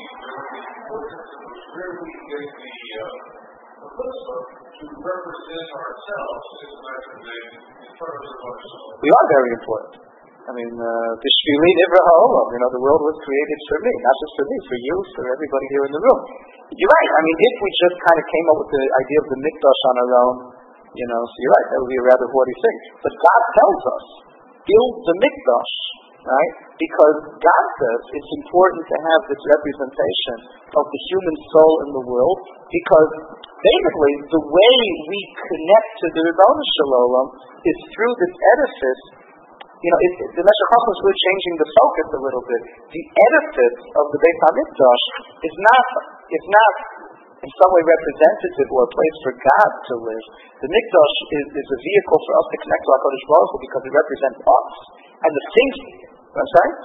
where we get the uh, chutzpah to represent ourselves in terms of ourselves? We are very important. I mean, the Shvili Nivra Ha'olam, you know, the world was created for me, not just for me, for you, for everybody here in the room. You're right. I mean, if we just kind of came up with the idea of the Mikdash on our own, you know, so you're right, that would be a rather haughty thing. But God tells us, build the Mikdash, right? Because God says it's important to have this representation of the human soul in the world, because basically the way we connect to the Rebbeinu Shalom is through this edifice. You know, it, it, the Meshech Chochmah is really changing the focus a little bit. The edifice of the Beis HaMikdash is not, is not in some way representative or a place for God to live. The Mikdash is, is a vehicle for us to connect to HaKadosh Baruch Hu because it represents us. And the things, I'm sorry?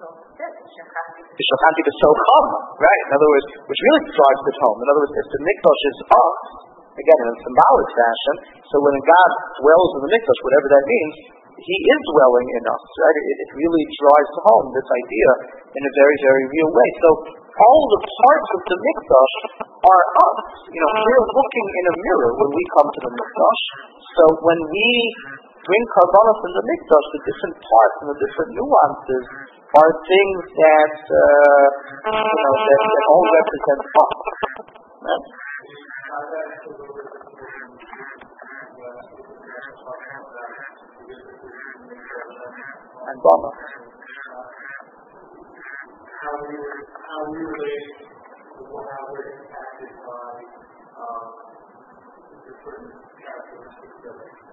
The Shochanti B'Socham, right? In other words, which really drives it home. In other words, if the Mikdash is us, again, in a symbolic fashion, so when God dwells in the Mikdash, whatever that means, He is dwelling in us, right? It, it really drives home this idea in a very, very real way. So all the parts of the Mikdash are us. You know, we're looking in a mirror when we come to the Mikdash. So when we bring karbanos in the Mikdash, the different parts and the different nuances are things that, uh, you know, that, that all represent us. Right? And Bama. How we how we relate to how we're impacted by um, different characteristics of it.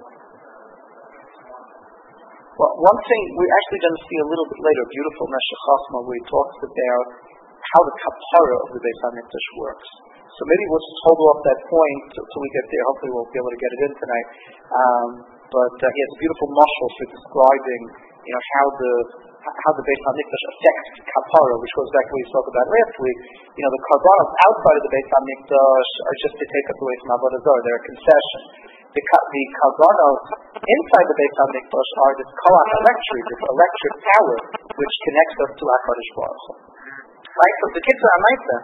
Well, one thing we're actually going to see a little bit later, a beautiful Meshech Chochmah, where he talks about how the kapara of the Beis HaMikdash works. So maybe we'll just hold off that point until we get there. Hopefully we'll be able to get it in tonight. Um, but uh, he has a beautiful mashal for describing, you know, how the how the Beis HaMikdash affects kapara, which goes back to what we spoke about last week. You know, the karbanos outside of the Beis HaMikdash are just to take us away from Avodah Zarah. They're a concession. The, the karbanos inside the Beis HaMikdash are this koach electric, this electric power, which connects us to HaKadosh Baruch Hu. Right? So the kitzur ha'maisa.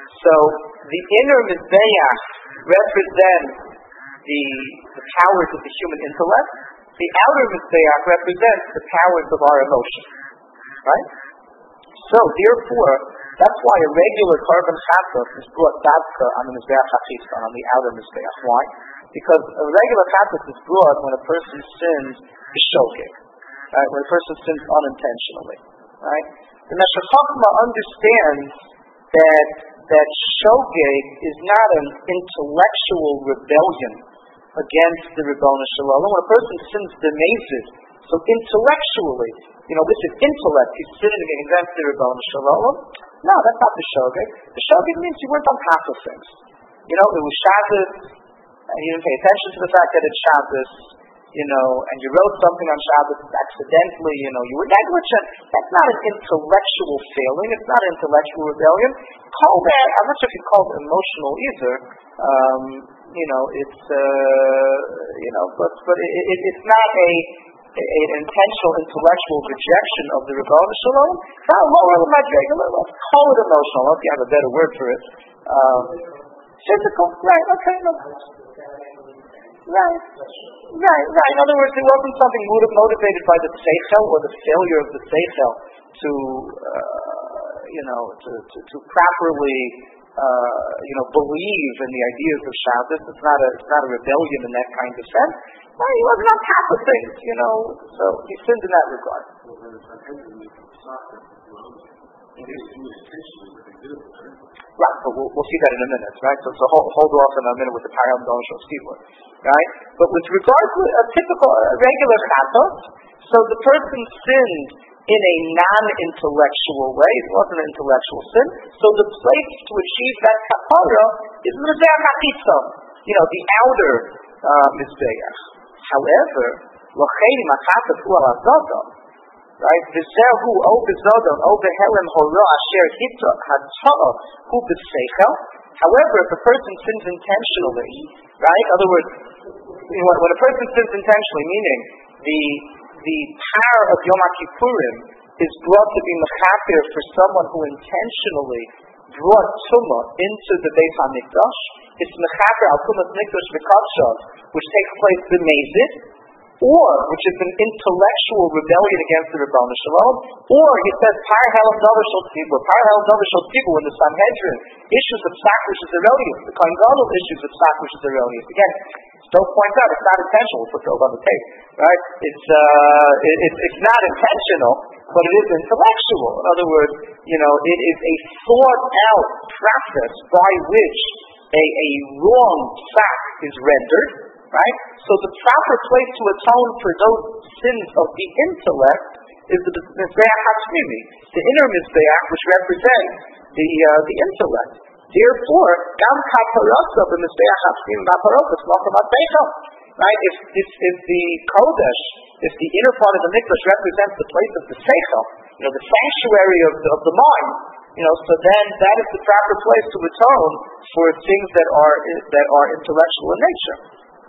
So the inner Mizbeach represents the, the powers of the human intellect. The outer Mizbeach represents the powers of our emotion. Right? So therefore, that's why a regular carbon chatos is brought dadka on the Mizbeach HaChisa, on the outer Mizbeach. Why? Because a regular chatos is brought when a person sins b'shogeg. Right? When a person sins unintentionally. Right? The Meshech Chochmah understands that that shogeg is not an intellectual rebellion against the Ribono Shel Olam. When a person sins b'mezid, so intellectually, you know, this is intellect, he's sinning against the Ribono Shel Olam. No, that's not the shogeg. The shogeg means you weren't on top of things. You know, it was Shabbos, and you didn't pay attention to the fact that it's Shabbos, you know, and you wrote something on Shabbos accidentally, you know, you were negligent. That's not an intellectual failing. It's not intellectual rebellion. Call that, I'm not sure if you call it emotional either. Um, you know, it's, uh, you know, but, but it, it, it's not a, an intentional intellectual rejection of the Ribono Shel Olam. It's not a lower madrega. Let's call it emotional. I hope you have a better word for it. Um, physical, right, okay, no. Right, right, right. In other words, it wasn't something motivated by the seichel or the failure of the seichel to, uh, you know, to, to, to properly, uh, you know, believe in the ideas of Shabbos. It's not a, it's not a rebellion in that kind of sense. No, he wasn't on top of things, you know. So he sinned in that regard. Right, but we'll, we'll see that in a minute, right? So, so hold, hold off in a minute with the Parayam Donosho Stibur, right? But with regard to a typical, a regular chatos, so the person sinned in a non-intellectual way. It wasn't an intellectual sin. So the place to achieve that kapara is Mizbeach HaChisa, you know, the outer uh, Mizbeach. However, Lochein Machatas Hu Al right? V'zehu o bezodon o behelem hora asher hita hatza'a hu b'seichel. However, if a person sins intentionally, right? In other words, you know, when a person sins intentionally, meaning the the power of Yom Kippurim is brought to be mechaper for someone who intentionally brought tumah into the Beis Hamikdash. It's mechaper al tumas mikdash v'kadshav, which takes place b'mezid, or which is an intellectual rebellion against the Ribono Shel Olam, or he says par helam davar shel tzibur, par helam davar shel tzibur, when the Sanhedrin issues a psak which is erroneous, the Kohen Gadol issues a psak which is erroneous. Again, Stowe points out it's not intentional. We'll put those on the tape, right? It's uh, it, it's it's not intentional, but it is intellectual. In other words, you know, it is a thought out process by which a a wrong psak is rendered. Right? So the proper place to atone for those sins of the intellect is the Mizbeach HaTzmimi, the inner Mizbeach, which represents the uh, the intellect. Therefore, Gam Kaparasa, the Mizbeach HaTzmimi Maparokas, Malcham HaSeichel. Right? If, if if the Kodesh, if the inner part of the Mikdash represents the place of the Seichel, you know, the sanctuary of the, of the mind, you know, so then that is the proper place to atone for things that are that are intellectual in nature.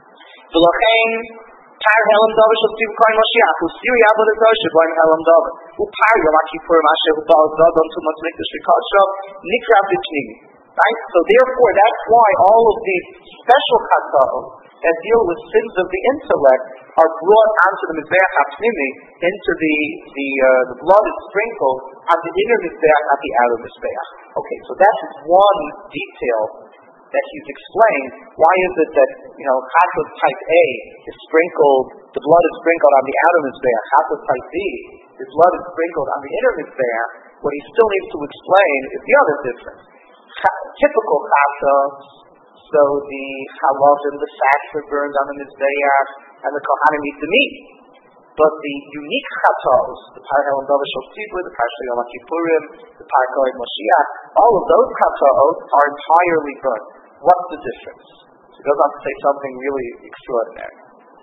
V'lochein par helam davar shel tzibur kohen Moshiach u'siri avodas Hashem b'oim helam davar u'par Yom Kippurim asher hu ba'al zadon tumas mikdash v'kadshav nikra b'pnimi. Right. So therefore, that's why all of these special katzahos that deal with sins of the intellect are brought onto the Mizbeach HaPnimi, into the the uh, the blood is sprinkled on the inner Mizbeach, not the outer Mizbeach. Okay, so that's one detail that he's explained. Why is it that, you know, Chatos type A is sprinkled, the blood is sprinkled on the outer Mizbeach, Chatos type B, the blood is sprinkled on the inner Mizbeach? What he still needs to explain is the other difference. Ch- typical Chatos, so the halavim, the fats are burned on the Mizbeach, and the Kohanim eat the meat. But the unique Chatos, the Par Helam Davar Shel Tzibur, the Par Shel Yom Kippurim, the Par Kohen Moshiach, all of those Chatos are entirely burnt. What's the difference? So he goes on to say something really extraordinary.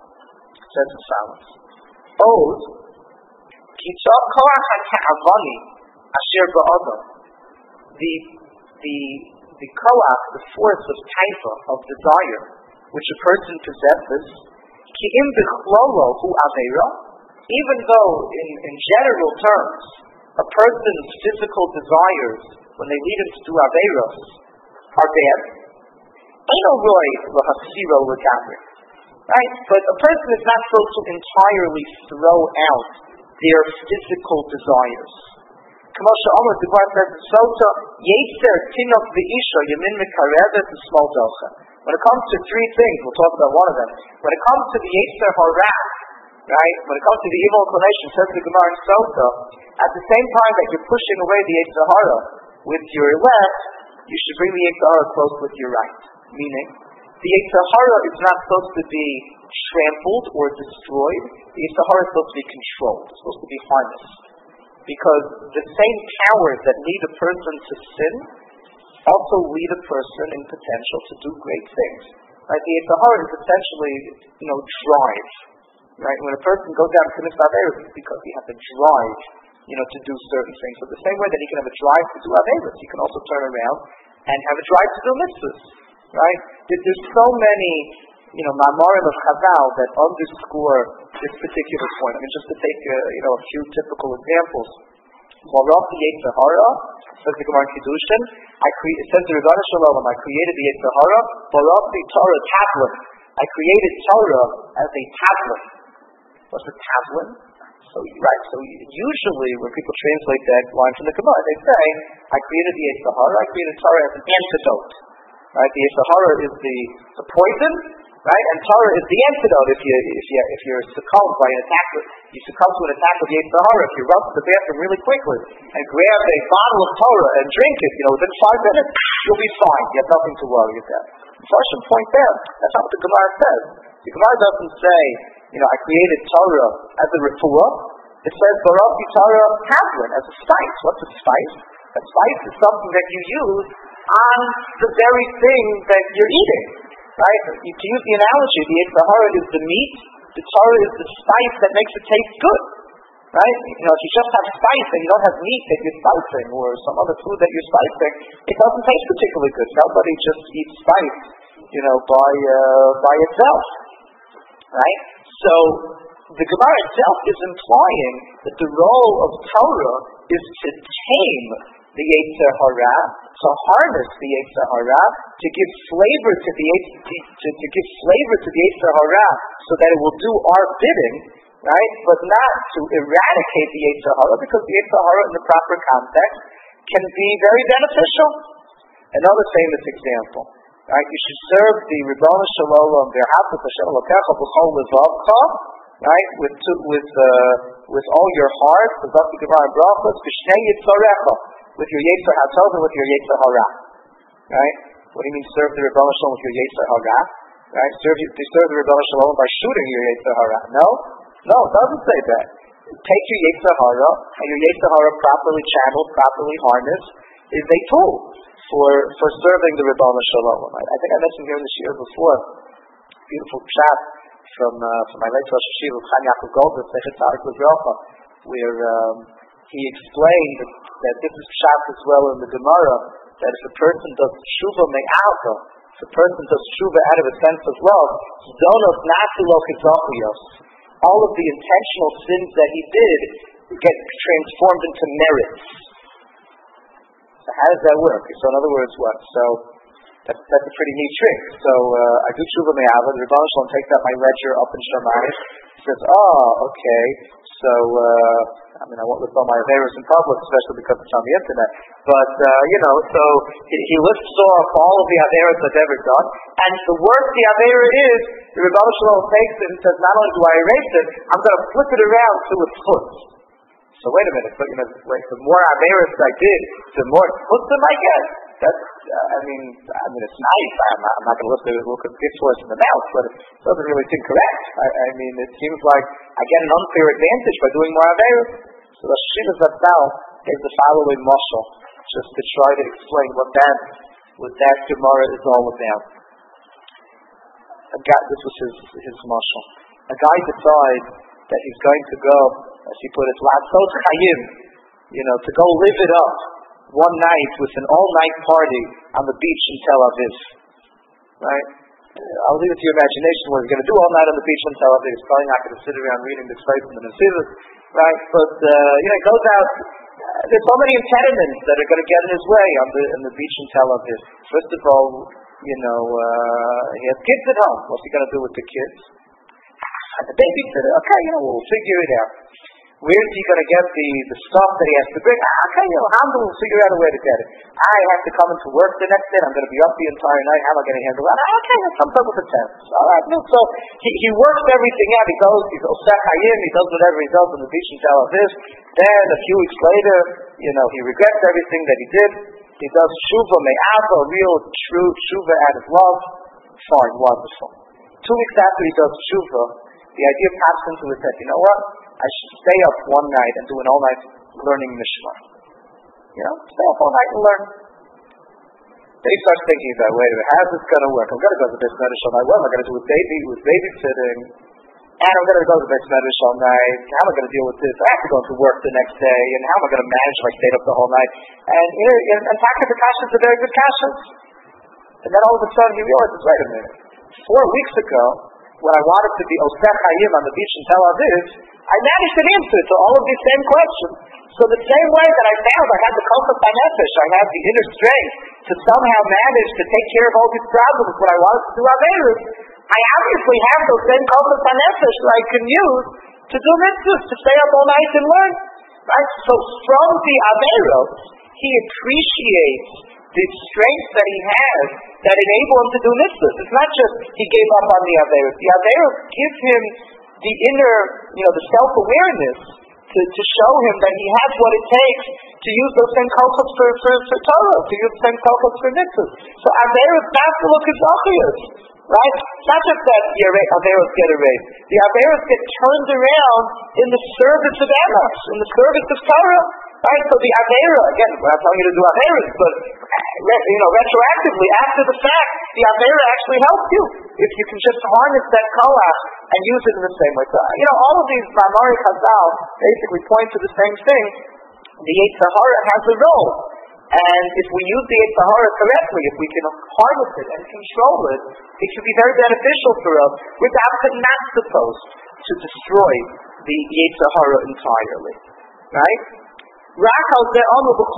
He says in silence. Od, Kitzav Koach HaTa'avani Asher Ba'adam. The, the, the Koach, the force of taifa, of desire, which a person possesses, Ki'im B'chlolo Hu Aveira, even though in, in general terms, a person's physical desires, when they lead him to do Aveiros, are bad. Ain't no roy l'hasiro l'gamri. Right? But a person is not supposed to entirely throw out their physical desires. Kamosha Omer, the Gemara says, Sota Yetzer Tinok V'Isha Yamin Mekarevet V'Smol Docha. When it comes to three things, we'll talk about one of them. When it comes to the Yetzer Hara, right? When it comes to the evil inclination, says the Gemara in Sota, at the same time that you're pushing away the Yetzer Hara with your left, you should bring the Yetzer Hara close with your right. Meaning, the Yetzer Hara is not supposed to be trampled or destroyed. The Yetzer Hara is supposed to be controlled. It's supposed to be harnessed. Because the same powers that lead a person to sin also lead a person in potential to do great things. Right? The Yetzer Hara is essentially, you know, drive. Right? When a person goes down and commits Averos, it's because he has a drive, you know, to do certain things. But the same way that he can have a drive to do Averos, he can also turn around and have a drive to do mitzvahs. Right? There's so many, you know, ma'amarim of Chazal that underscore this particular point. I mean, just to take, uh, you know, a few typical examples. Baruch the Yetzer Hara, says the Gemara in Kiddushin, I cre- it says the Rebbeinu Shalom, I created the Yetzer Hara, Baruch the Torah tablet. I created Torah as a tablet. What's a tablet? So, right, so usually when people translate that line from the Gemara, they say, I created the Yetzer Hara, I created Torah as an antidote. Right, the Yetzer Hara is the, the poison, right, and Torah is the antidote. If you if you if you're succumbed by an attack, you succumb to an attack of Yetzer Hara. If you run to the bathroom really quickly and grab a bottle of Torah and drink it, you know, within five minutes, you'll be fine. You have nothing to worry about. First should point out that's not what the Gemara says. The Gemara doesn't say, you know, I created Torah as a refuah. It says Baruch Torah Havlin as a spice. What's a spice? A spice is something that you use on the very thing that you're eating, right? You can use the analogy, the Yetzer Hara is the meat, the Torah is the spice that makes it taste good, right? You know, if you just have spice and you don't have meat that you're spicing or some other food that you're spicing, it doesn't taste particularly good. Nobody just eats spice, you know, by uh, by itself, right? So the Gemara itself is implying that the role of Torah is to tame the Yetzer Hara, to harness the Yetzer Hara, to give flavor to the to, to give flavor to the Yetzer Hara, so that it will do our bidding, right? But not to eradicate the Yetzer Hara, because the Yetzer Hara in the proper context can be very beneficial. Another famous example, right? You should serve the Rebbeinu Shalom, their Hafez Hashem Elokecha b'chol levavcha, right? With with uh, with all your heart, the Zakti Gemara and Brachos, b'shnei yitzarecha. With your Yetzer HaTov and with your Yetzer Hara, right? What do you mean serve the Rebbeinu Shalom with your Yetzer Hara? Right? Serve you, they serve the Rebbeinu Shalom by shooting your Yetzer Hara. No, no, it doesn't say that. Take your Yetzer Hara and your Yetzer Hara properly channeled, properly harnessed, is a tool for for serving the Rebbeinu Shalom. I, I think I mentioned here in this year before, beautiful pshat from uh, from my late Rosh Hashiva, Chaim Yaakov Goldberg, Sechet Tzadik L'Bracha, where um, he explained that this is pshat as well in the Gemara, that if a person does tshuva me'alva, if a person does tshuva out of a sense of love, zonos nasilo chizachiyos, all of the intentional sins that he did get transformed into merits. So how does that work? So in other words, what? So that's, that's a pretty neat trick. So uh, I do tshuva me'alva, the Rebbeinu Shalom takes out my ledger up in Shammai, says, oh, okay, so uh, I mean, I won't list all my Averos in public, especially because it's on the internet. But, uh, you know, so he, he lists off all of the Averos I've ever done. And the worse the Avera is, the Rebbeinu Shalom takes it and says, not only do I erase it, I'm going to flip it around to its foot. So wait a minute, but, you know, wait, the more Averos I did, the more chutzim I get. That's, uh, I mean, I mean, it's nice. I'm not, I'm not going to look at look at gifts for us in the mouth, but it doesn't really seem correct. I, I mean, it seems like I get an unfair advantage by doing more Averos. So the Shina Zatzal gave the following mashal, just to try to explain what that what that Gemara is all about. A guy, this was his his mashal. A guy decides that he's going to go, as he put it, Latzot Chayim, you know, to go live it up one night with an all-night party on the beach in Tel Aviv, right? I'll leave it to your imagination what he's going to do all night on the beach in Tel Aviv. He's probably not going to sit around reading the Tzvais and the Nesivos, right? But, uh, you know, he goes out. Uh, there's so many impediments that are going to get in his way on the, on the beach in Tel Aviv. First of all, you know, uh, he has kids at home. What's he going to do with the kids? The babysitter. Okay, you know, we'll figure it out. Where is he going to get the, the stuff that he has to bring? Okay, you know, Hamdul will figure out a way to get it. I have to come into work the next day. I'm going to be up the entire night. How am I going to handle that? Okay, that comes up with the test. All right, no, so he, he works everything out. He goes, he goes, he does whatever he does on the beach in Tel Aviv. Then, a few weeks later, you know, he regrets everything that he did. He does tshuva me'ava, a real true tshuva out of love. Fine, wonderful. Two weeks after he does tshuva, the idea pops into his head. You know what? I should stay up one night and do an all-night learning Mishnah. You know, stay up all night and learn. Then he starts thinking about, wait a minute, how's this going to work? I'm going to go to the Beis Medrash all night. What am I going to do with baby, with babysitting? And I'm going to go to the Beis Medrash all night. How am I going to deal with this? I have to go to work the next day. And how am I going to manage if I stayed up the whole night? And, you know, and, and Taka the Kasha is a very good Kasha. And then all of a sudden he realizes, wait a minute, four weeks ago, when I wanted to be Oseh Chaim on the beach in Tel Aviv, I managed an answer to all of these same questions. So the same way that I found I had the Kochas HaNefesh, I had the inner strength to somehow manage to take care of all these problems when I wanted to do Averos, I obviously have those same Kochas HaNefesh that I can use to do mitzvahs, to stay up all night and learn. Right? So from the Averos, he appreciates the strength that he has that enable him to do mitzvahs. It's not just he gave up on the Averos. The Averos give him the inner, you know, the self-awareness to, to show him that he has what it takes to use those same kochos for, for, for Torah, to use the same kochos for mitzvahs. So Averos Baskalo Kizachiyos, right? It's not just that the Averos get erased. The Averos get turned around in the service of Amos, in the service of Torah. Right? So the Avera, again, we're not telling you to do Averas, but, you know, retroactively, after the fact, the Avera actually helps you if you can just harness that koach and use it in the same way. So, you know, all of these Mamari Chazal basically point to the same thing. The Yetzer Hara has a role. And if we use the Yetzer Hara correctly, if we can harness it and control it, it can be very beneficial for us without not supposed to destroy the Yetzer Hara entirely. Right? That's what the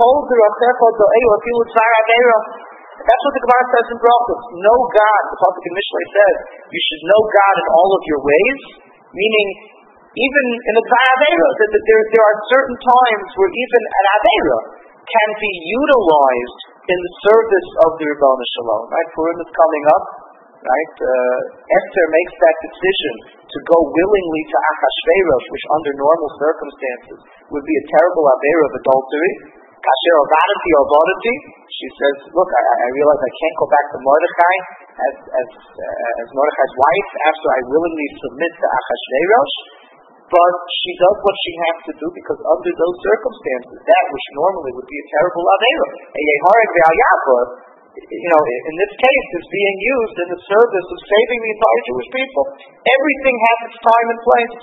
Gemara says in Brachos. Know God. The Pasuk in Mishlei says you should know God in all of your ways. Meaning, even in a Avera, that there there are certain times where even an Avera can be utilized in the service of the Ribono Shel Olam. Right? Purim is coming up. Right? Uh, Esther makes that decision to go willingly to Achashverosh, which under normal circumstances would be a terrible avera of adultery. Kasher Avadati Avadati, she says, look, I, I realize I can't go back to Mordechai as as uh, as Mordechai's wife after I willingly submit to Achashverosh, but she does what she has to do because under those circumstances, that which normally would be a terrible avera, a Yehareg ve'Ayava, you know, in this case, is being used in the service of saving the entire Jewish people. Everything has its time and place.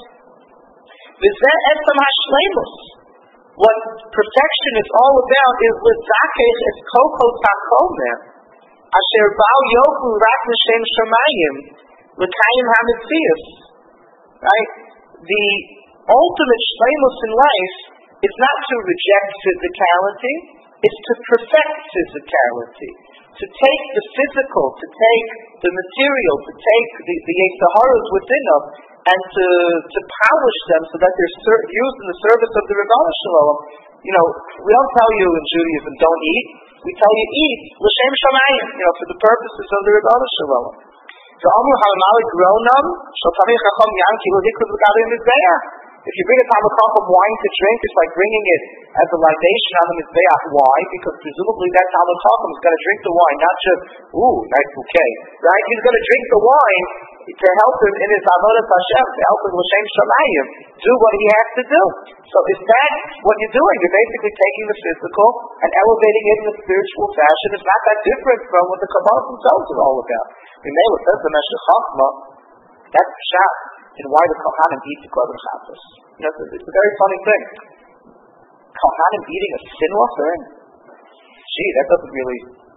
What perfection is all about is l'zakech es kokos hachomer asher ba'u yochu rak l'shem shamayim l'kayim hamitzias. Right? The ultimate shleimus in life is not to reject physicality, it's to perfect physicality. To take the physical, to take the material, to take the, the Yetzer Haras within us, and to to polish them so that they're ser- used in the service of the Ribono Shel Olam. You know, we don't tell you in Judaism, don't eat. We tell you eat, l'shem shamayim, you know, for the purposes of the Ribono Shel Olam. So, Amru ha'amali gronam, shal tamich chacham yanki l'hikru v'galim mizbeach. If you bring a Talmud Chacham wine to drink, it's like bringing it as a libation on the Mizbeach. Why? Because presumably that Talmud Chacham is going to drink the wine, not just, ooh, nice bouquet, right? He's going to drink the wine to help him in his Avodas Hashem, to help him l'shem shamayim, do what he has to do. So if that's what you're doing, you're basically taking the physical and elevating it in a spiritual fashion. It's not that different from what the Kabbalah themselves are all about. Remember, says the Meshech Chachma, that's the shot. And why the Kohanim eat the Korban Shabbos. You know, it's, it's a very funny thing. Kohanim eating a sin offering? Gee, that doesn't really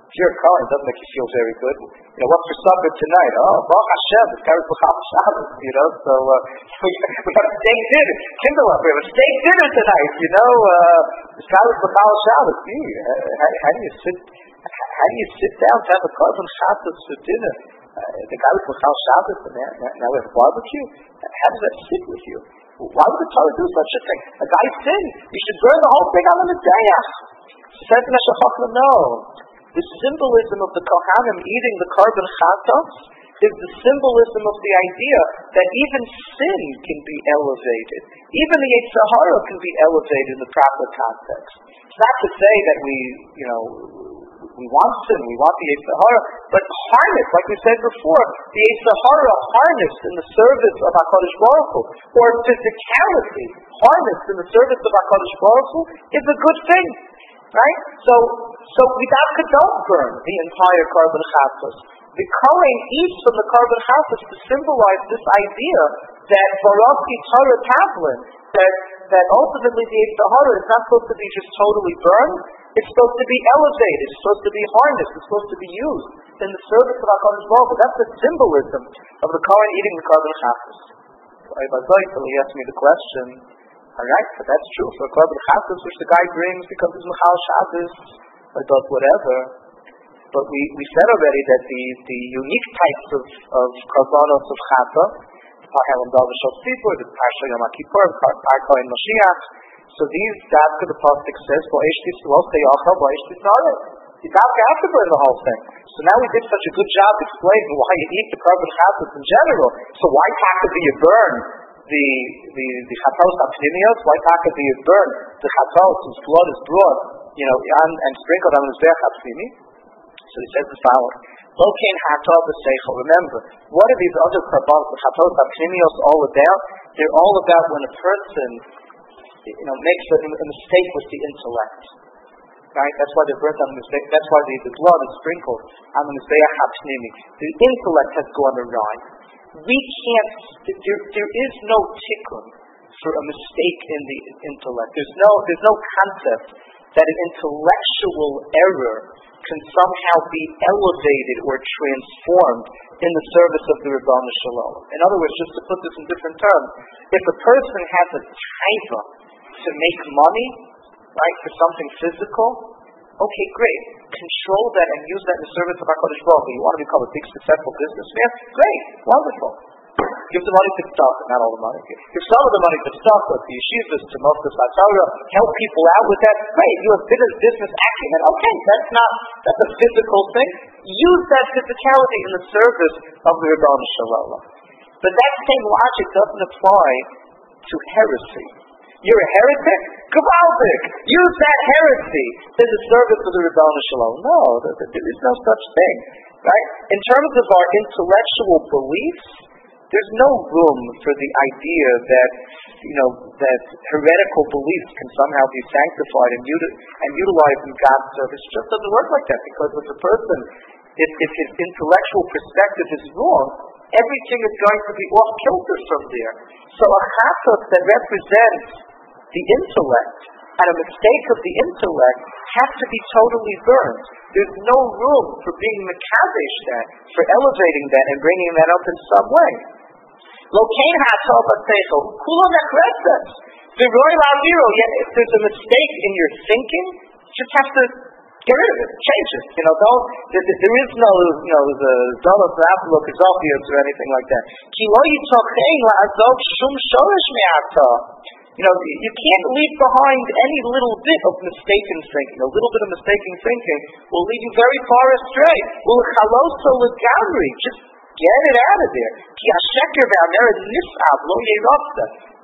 If you're a Kohen, it doesn't make you feel very good. You know, what's for supper tonight? Oh, Baruch Hashem, it's Karas B'chal Shabbos, you know, so uh, we, we have a steak dinner. Kindle up, we have a steak dinner tonight, you know, uh, it's Karas B'chal Shabbos. Gee, how, how do you sit, how do you sit down to have a Korban Chatzos for dinner? Uh, the Karas B'chal Shabbos, and now, now we have a barbecue? How does that sit with you? Why would the Torah do such a thing? A guy sinned, you should burn the whole thing on the Mizbeach. Says the Meshech Chochmah, no. The symbolism of the Kohanim eating the Korban Chatos is the symbolism of the idea that even sin can be elevated. Even the Yetzer Hara can be elevated in the proper context. It's not to say that we, you know, we want sin, we want the Yetzer Hara, but harness, like we said before, the Yetzer Hara harnessed in the service of HaKadosh Baruch Hu, or physicality harnessed in the service of HaKadosh Baruch Hu, is a good thing. Right? So, so we don't burn the entire Korban Chatos. The Kohen eats from the Korban Chatos to symbolize this idea that Baraki Torah Tavlin, that, that ultimately the Yetzer Hara is not supposed to be just totally burned, it's supposed to be elevated, it's supposed to be harnessed, it's supposed to be used in the service of HaKadosh Baruch Hu. That's the symbolism of the Kohen eating the Korban Chatos. So he asked me the question, all right, but that's true for a Korban Chatos, which the guy brings because it's Mechal Shabbos, or does whatever. But we, we said already that the, the unique types of, of Korbanos of Chata, Pahalim Dal V'Shol Tzibur, the Parsha Yom HaKippur, Parko and Moshiach, so these, that's what the Pasuk says, Bo'esh Tisrol Seyachal, Bo'esh Tisareh. You don't have to burn the whole thing. So now we did such a good job explaining why you eat the Korban Chatos in general. So why have to be a burn? The the the chatos apnimios, why taka be burned? The chatos whose blood is brought, you know, and, and sprinkled on the mizbeach apnimi. So he says the following: Lo kein hatov v'seichel. Remember, what are these other korbanos, the chatos apnimios, all about? They're all about when a person, you know, makes a, a mistake with the intellect. Right? That's why they're burnt on the mistake. That's why the, the blood is sprinkled on the mizbeach apnimi. The intellect has gone awry. We can't, there, there is no tikkun for a mistake in the intellect. There's no, there's no concept that an intellectual error can somehow be elevated or transformed in the service of the Ribono Shel Olam. In other words, just to put this in different terms, if a person has a taiva to make money, right, for something physical, okay, great. Control that and use that in the service of HaKadosh Baruch Hu. You want to become a big, successful businessman? Great. Wonderful. Give the money to Tzedakah, not all the money. Give some of the money to Tzedakah, to yeshivas, to Moshe Satorah, help people out with that. Great. You have business, business acumen. Okay, that's not, that's a physical thing. Use that physicality in the service of the Ribono Shel Olam. But that same logic doesn't apply to heresy. You're a heretic? Gewaldig! Use that heresy in the service of the Ribono Shel Olam. No, there, there is no such thing. Right? In terms of our intellectual beliefs, there's no room for the idea that, you know, that heretical beliefs can somehow be sanctified and, uti- and utilized in God's service. It just doesn't work like that, because if a person, if, if his intellectual perspective is wrong, everything is going to be off kilter from there. So a chatos that represents the intellect and a mistake of the intellect has to be totally burned. There's no room for being mekadesh that, for elevating that and bringing that up in some way. Lo kein hatov v'seichel, kula nechretzes. V'roi la'aviro, yet if there's a mistake in your thinking, you just have to get rid of it, change it. You know, don't, there, there is no, you know, the dolos v'apolo kazophios or anything like that. Ki lo yitochein la'azov shum shorish me'ata. You know, you can't leave behind any little bit of mistaken thinking. A little bit of mistaken thinking will lead you very far astray. Will chaloso legamri, just get it out of there. Ki hasheker ve'amer nis'ab lo yeravta.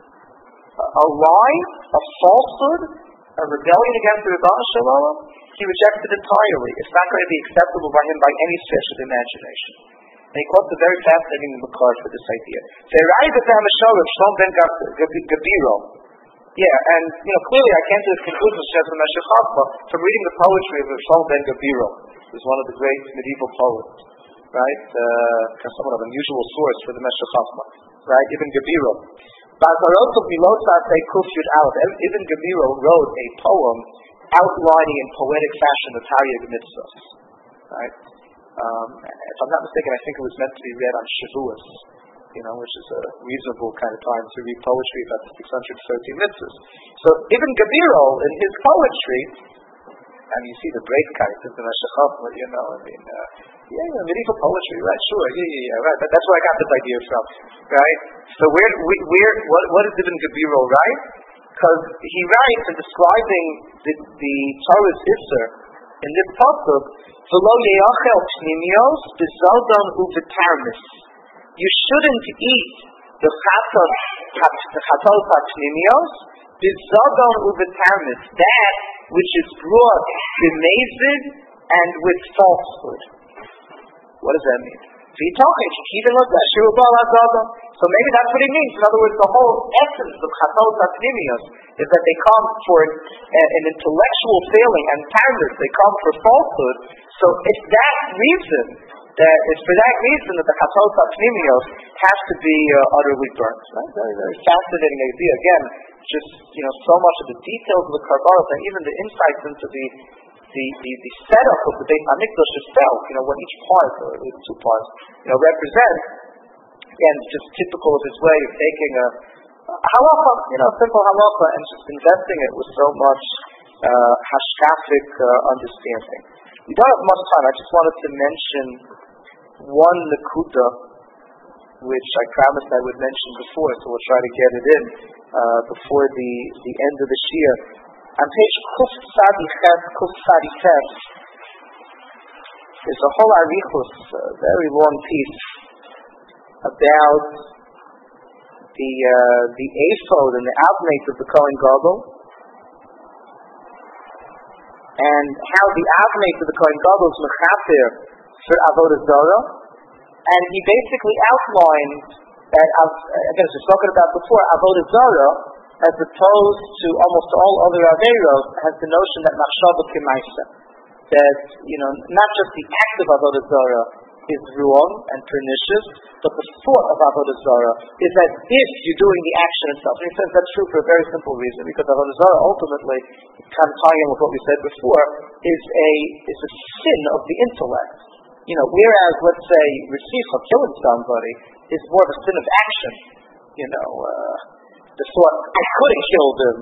A lie, a falsehood, a rebellion against the Ribono Shel Olam, he rejects it entirely. It's not going to be acceptable by him by any stretch of imagination. And he quotes a very fascinating Makar for this idea. Ve'rai b'tam Shlomo ben Gabiro. Yeah, and you know, clearly I came to this conclusion, says the Meshech Chochmah, from reading the poetry of Shlomo ben Gabiro, who's one of the great medieval poets, right? Uh, somewhat of an unusual source for the Meshech Chochmah, right? Ibn Gabiro. Ibn Gabiro wrote a poem outlining in poetic fashion the Taryag Mitzvahs. right? Um, if I'm not mistaken, I think it was meant to be read on Shavuos, you know, which is a reasonable kind of time to read poetry about the six hundred thirteen mitzvahs. So Ibn Gabirol, in his poetry, and you see the breakkeit of the Meshech, you know, I mean, uh, yeah, yeah, medieval poetry, right? Sure, yeah, yeah, yeah, right. That, that's where I got this idea from, right? So where, where, what, what does Ibn Gabirol write? Because he writes in describing the, the Torah's Isser in this pasuk, "V'lo yeyachel pnimios b'zaldon u'v'tarmis." You shouldn't eat the chatos the chatos pnimios b'zaldon u'v'tarmis, that which is brought b'mezid and with falsehood. What does that mean? So maybe that's what he means. In other words, the whole essence of chatos pnimios is that they come for an intellectual failing, and tarmis, they come for falsehood. So it's that reason, that it's for that reason that the chatos pnimios has to be uh, utterly burnt. Right? Very, very fascinating idea. Again, just, you know, so much of the details of the Karbanos and even the insights into the the, the, the setup of the Beit HaMikdash itself, you know, what each part, or at least two parts, you know, represent. Again, just typical of his way of taking a, a halacha, you know, simple halacha, and just investing it with so much uh, hashkafic uh, understanding. We don't have much time. I just wanted to mention one nakuda, which I promised I would mention before, so we'll try to get it in uh, before the, the end of the shir. On page Kuf Tzadi Ches, Kuf Tzadi Ches, there's a whole arichus, a very long piece, about the uh, the ephod and the avnate of the Kohen Gadol, and how the avnate of the Kohen Gadol is mechaper for avodah zarah, and he basically outlined that, again, as we've spoken about before, avodah zarah, as opposed to almost all other averos, has the notion that machshava k'maisa, that, you know, not just the act of avodah zarah is wrong and pernicious, but the thought of avodah zarah is as if you're doing the action itself. And he says that's true for a very simple reason, because avodah zarah ultimately, kind of tying in with what we said before, is a is a sin of the intellect. You know, whereas, let's say, Resicha, killing somebody, is more of a sin of action. You know, uh, the thought, I could have killed him.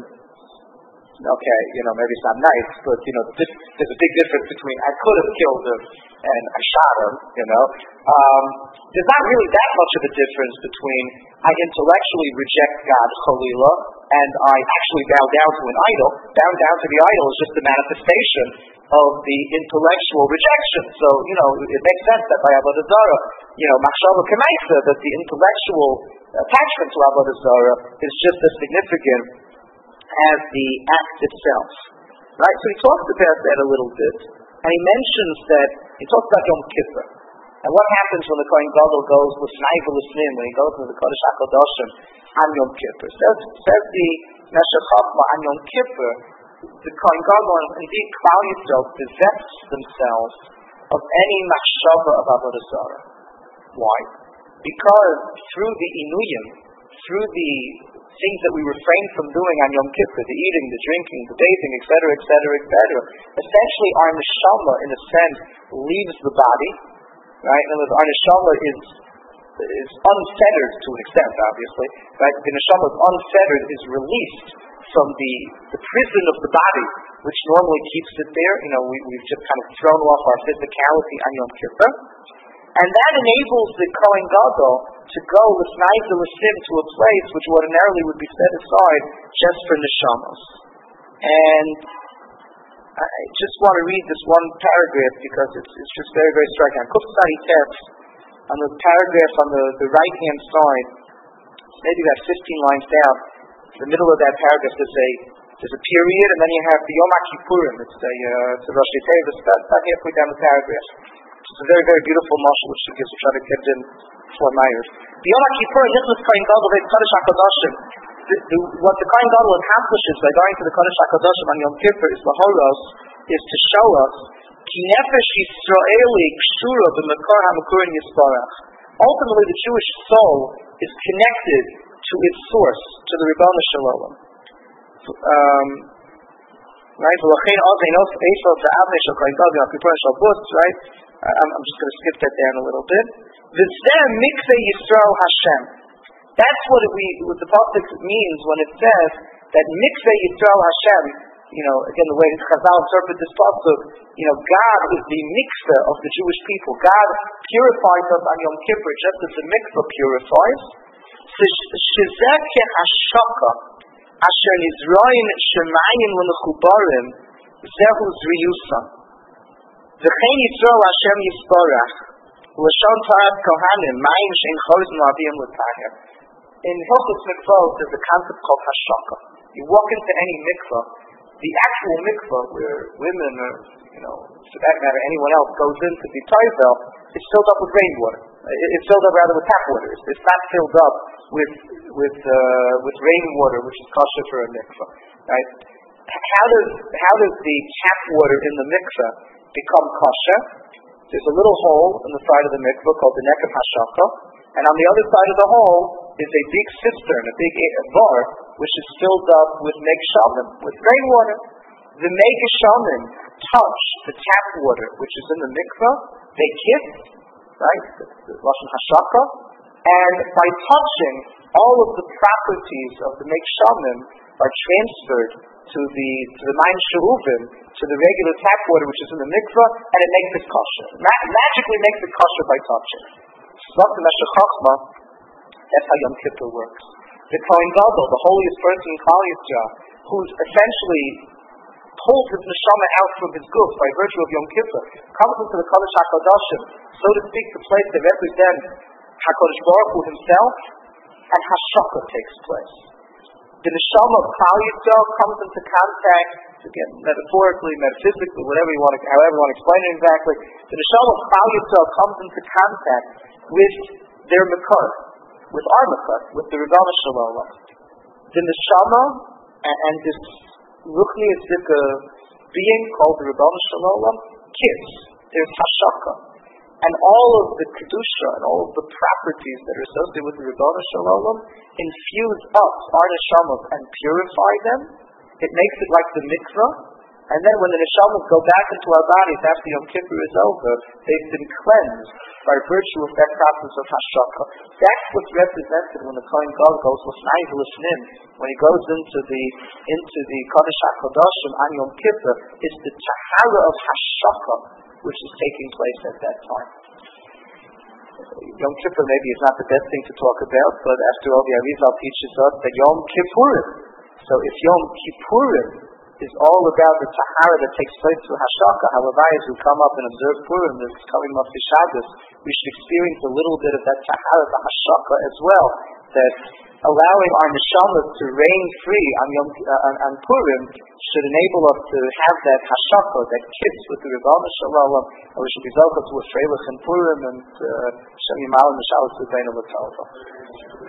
Okay, you know, maybe it's not nice, but, you know, this, there's a big difference between I could have killed him and I shot him, you know. Um, there's not really that much of a difference between I intellectually reject God, Chalila, and I actually bow down to an idol. Bowing down to the idol is just a manifestation of the intellectual rejection. So, you know, it makes sense that by avodah zarah, you know, machshava k'maisa, that the intellectual attachment to avodah zarah is just as significant as the act itself. Right? So he talks about that a little bit, and he mentions that, he talks about Yom Kippur, and what happens when the Kohen Gadol goes l'fnai v'l'fnim, when he goes to the Kodesh HaKadoshim on Yom Kippur. Says, says the Meshech Chochmah, on Yom Kippur, the Kohen Gadol, and indeed Klal Yisrael, divest themselves of any machshava of avodah zarah. Why? Because through the inuyim, through the things that we refrain from doing on Yom Kippur, the eating, the drinking, the bathing, et cetera, et cetera, et cetera, essentially our neshama, in a sense, leaves the body, right? In other words, our neshama is is unfettered to an extent, obviously, right? The neshama is unfettered, is released from the, the prison of the body, which normally keeps it there. You know, we, we've just kind of thrown off our physicality on Yom Kippur. And that enables the Kohen Gadol to go l'fnai v'l'sim to a place which ordinarily would be set aside just for neshamos. And I just want to read this one paragraph because it's, it's just very, very striking. On Kuf Tzadi Tes, on the paragraph on the, the right-hand side, maybe about fifteen lines down, in the middle of that paragraph there's a there's a period, and then you have the Yom HaKippurim. It's a uh, it's a Rosh Hashanah. It's about halfway down the paragraph. It's a very, very beautiful mashal which we try to get in for Meir. The Yom HaKippur, Nichnas Kohen Gadol Veit Kodesh HaKadoshim. What the Kohen Gadol accomplishes by going to the Kodesh HaKadoshim on Yom Kippur is the Horos, is to show us Ki Nefesh Yisraeli Kshura B'Mekor HaMekorin Yisparach. Ultimately, the Jewish soul is connected to its source, to the Ribono Shel Olam. Um, Right? Right? I'm, I'm just going to skip that down a little bit. V'zeh mikveh Yisrael Hashem. That's what, it, we, what the pasuk means when it says that mikveh Yisrael Hashem. You know, again, the way Chazal interpret this pasuk, you know, God is the mikveh of the Jewish people. God purifies us on Yom Kippur just as the mikveh purifies. Shezeh kehashaka asher nizroin shemayim l'mechubarim zehu zriyusa. V'chein Yisrael Hashem yisborach l'shon tarat kohanim mayim shein chorizim l'aviyim l'tahir. In Hilchos Mikvot, there's a concept called hashaka. You walk into any mikveh, the actual mikveh where women or, you know, for that matter, anyone else goes in to be toivel, is filled up with rainwater. It's filled up rather with tap water. It's not filled up with with uh, with rainwater, which is kosher for a mikveh. Right? How does how does the tap water in the mikveh become kosher? There's a little hole in the side of the mikveh called the nekev hashaka, and on the other side of the hole is a big cistern, a big bar, which is filled up with megshamim, with rainwater. The megshamim touch the tap water, which is in the mikveh. They kiss, right? The lashon hashaka, and by touching, all of the properties of the megshamim are transferred to the to the mayim she'uvim, to the regular tap water, which is in the mikveh, and it makes it kosher. Ma- magically makes it kosher by touching. That's how Yom Kippur works. The Kohen Gadol, the holiest person in Klal Yisrael, who's essentially pulled his neshama out from his guf by virtue of Yom Kippur, comes into the Kodesh HaKadoshim, so to speak, the place that represents HaKadosh Baruch Hu himself, and Hashaka takes place. The neshama of Klal Yisrael comes into contact, again, metaphorically, metaphysically, whatever you want to, however you want to explain it exactly. The neshama of Klal Yisrael comes into contact with their makar, with our makar, with the Rebbeinu Shalom. The neshama and, and this ruchniistic being called the Rebbeinu Shalom kiss. There's hashaka, and all of the kedusha and all of the properties that are associated with the Rebbeinu Shalom infuse us, our neshamas, and purify them. It makes it like the mikvah. And then when the neshamas go back into our bodies after Yom Kippur is over, they've been cleansed by virtue of that process of hashaka. That's what's represented when the Kohen Gadol goes l'fnai v'lifnim, when he goes into the into the Kodesh HaKadoshim on Yom Kippur. It's the tahara of hashaka which is taking place at that time. Yom Kippur maybe is not the best thing to talk about, but after all, the Arizal teaches us that Yom Kippurim. So if Yom Kippurim is all about the tahara that takes place through hashaka, Halavayas who come up and observe Purim, that's coming up to Shabbos, we should experience a little bit of that tahara, the hashaka as well, that allowing our neshamas to reign free on, Yom, uh, on, on Purim should enable us to have that hashaka, that kiss with the Rebbeinu Shalom, and we should be welcome to a freilich in Purim, and Shem Yimal and Mishalas L'Beinu L'Tova.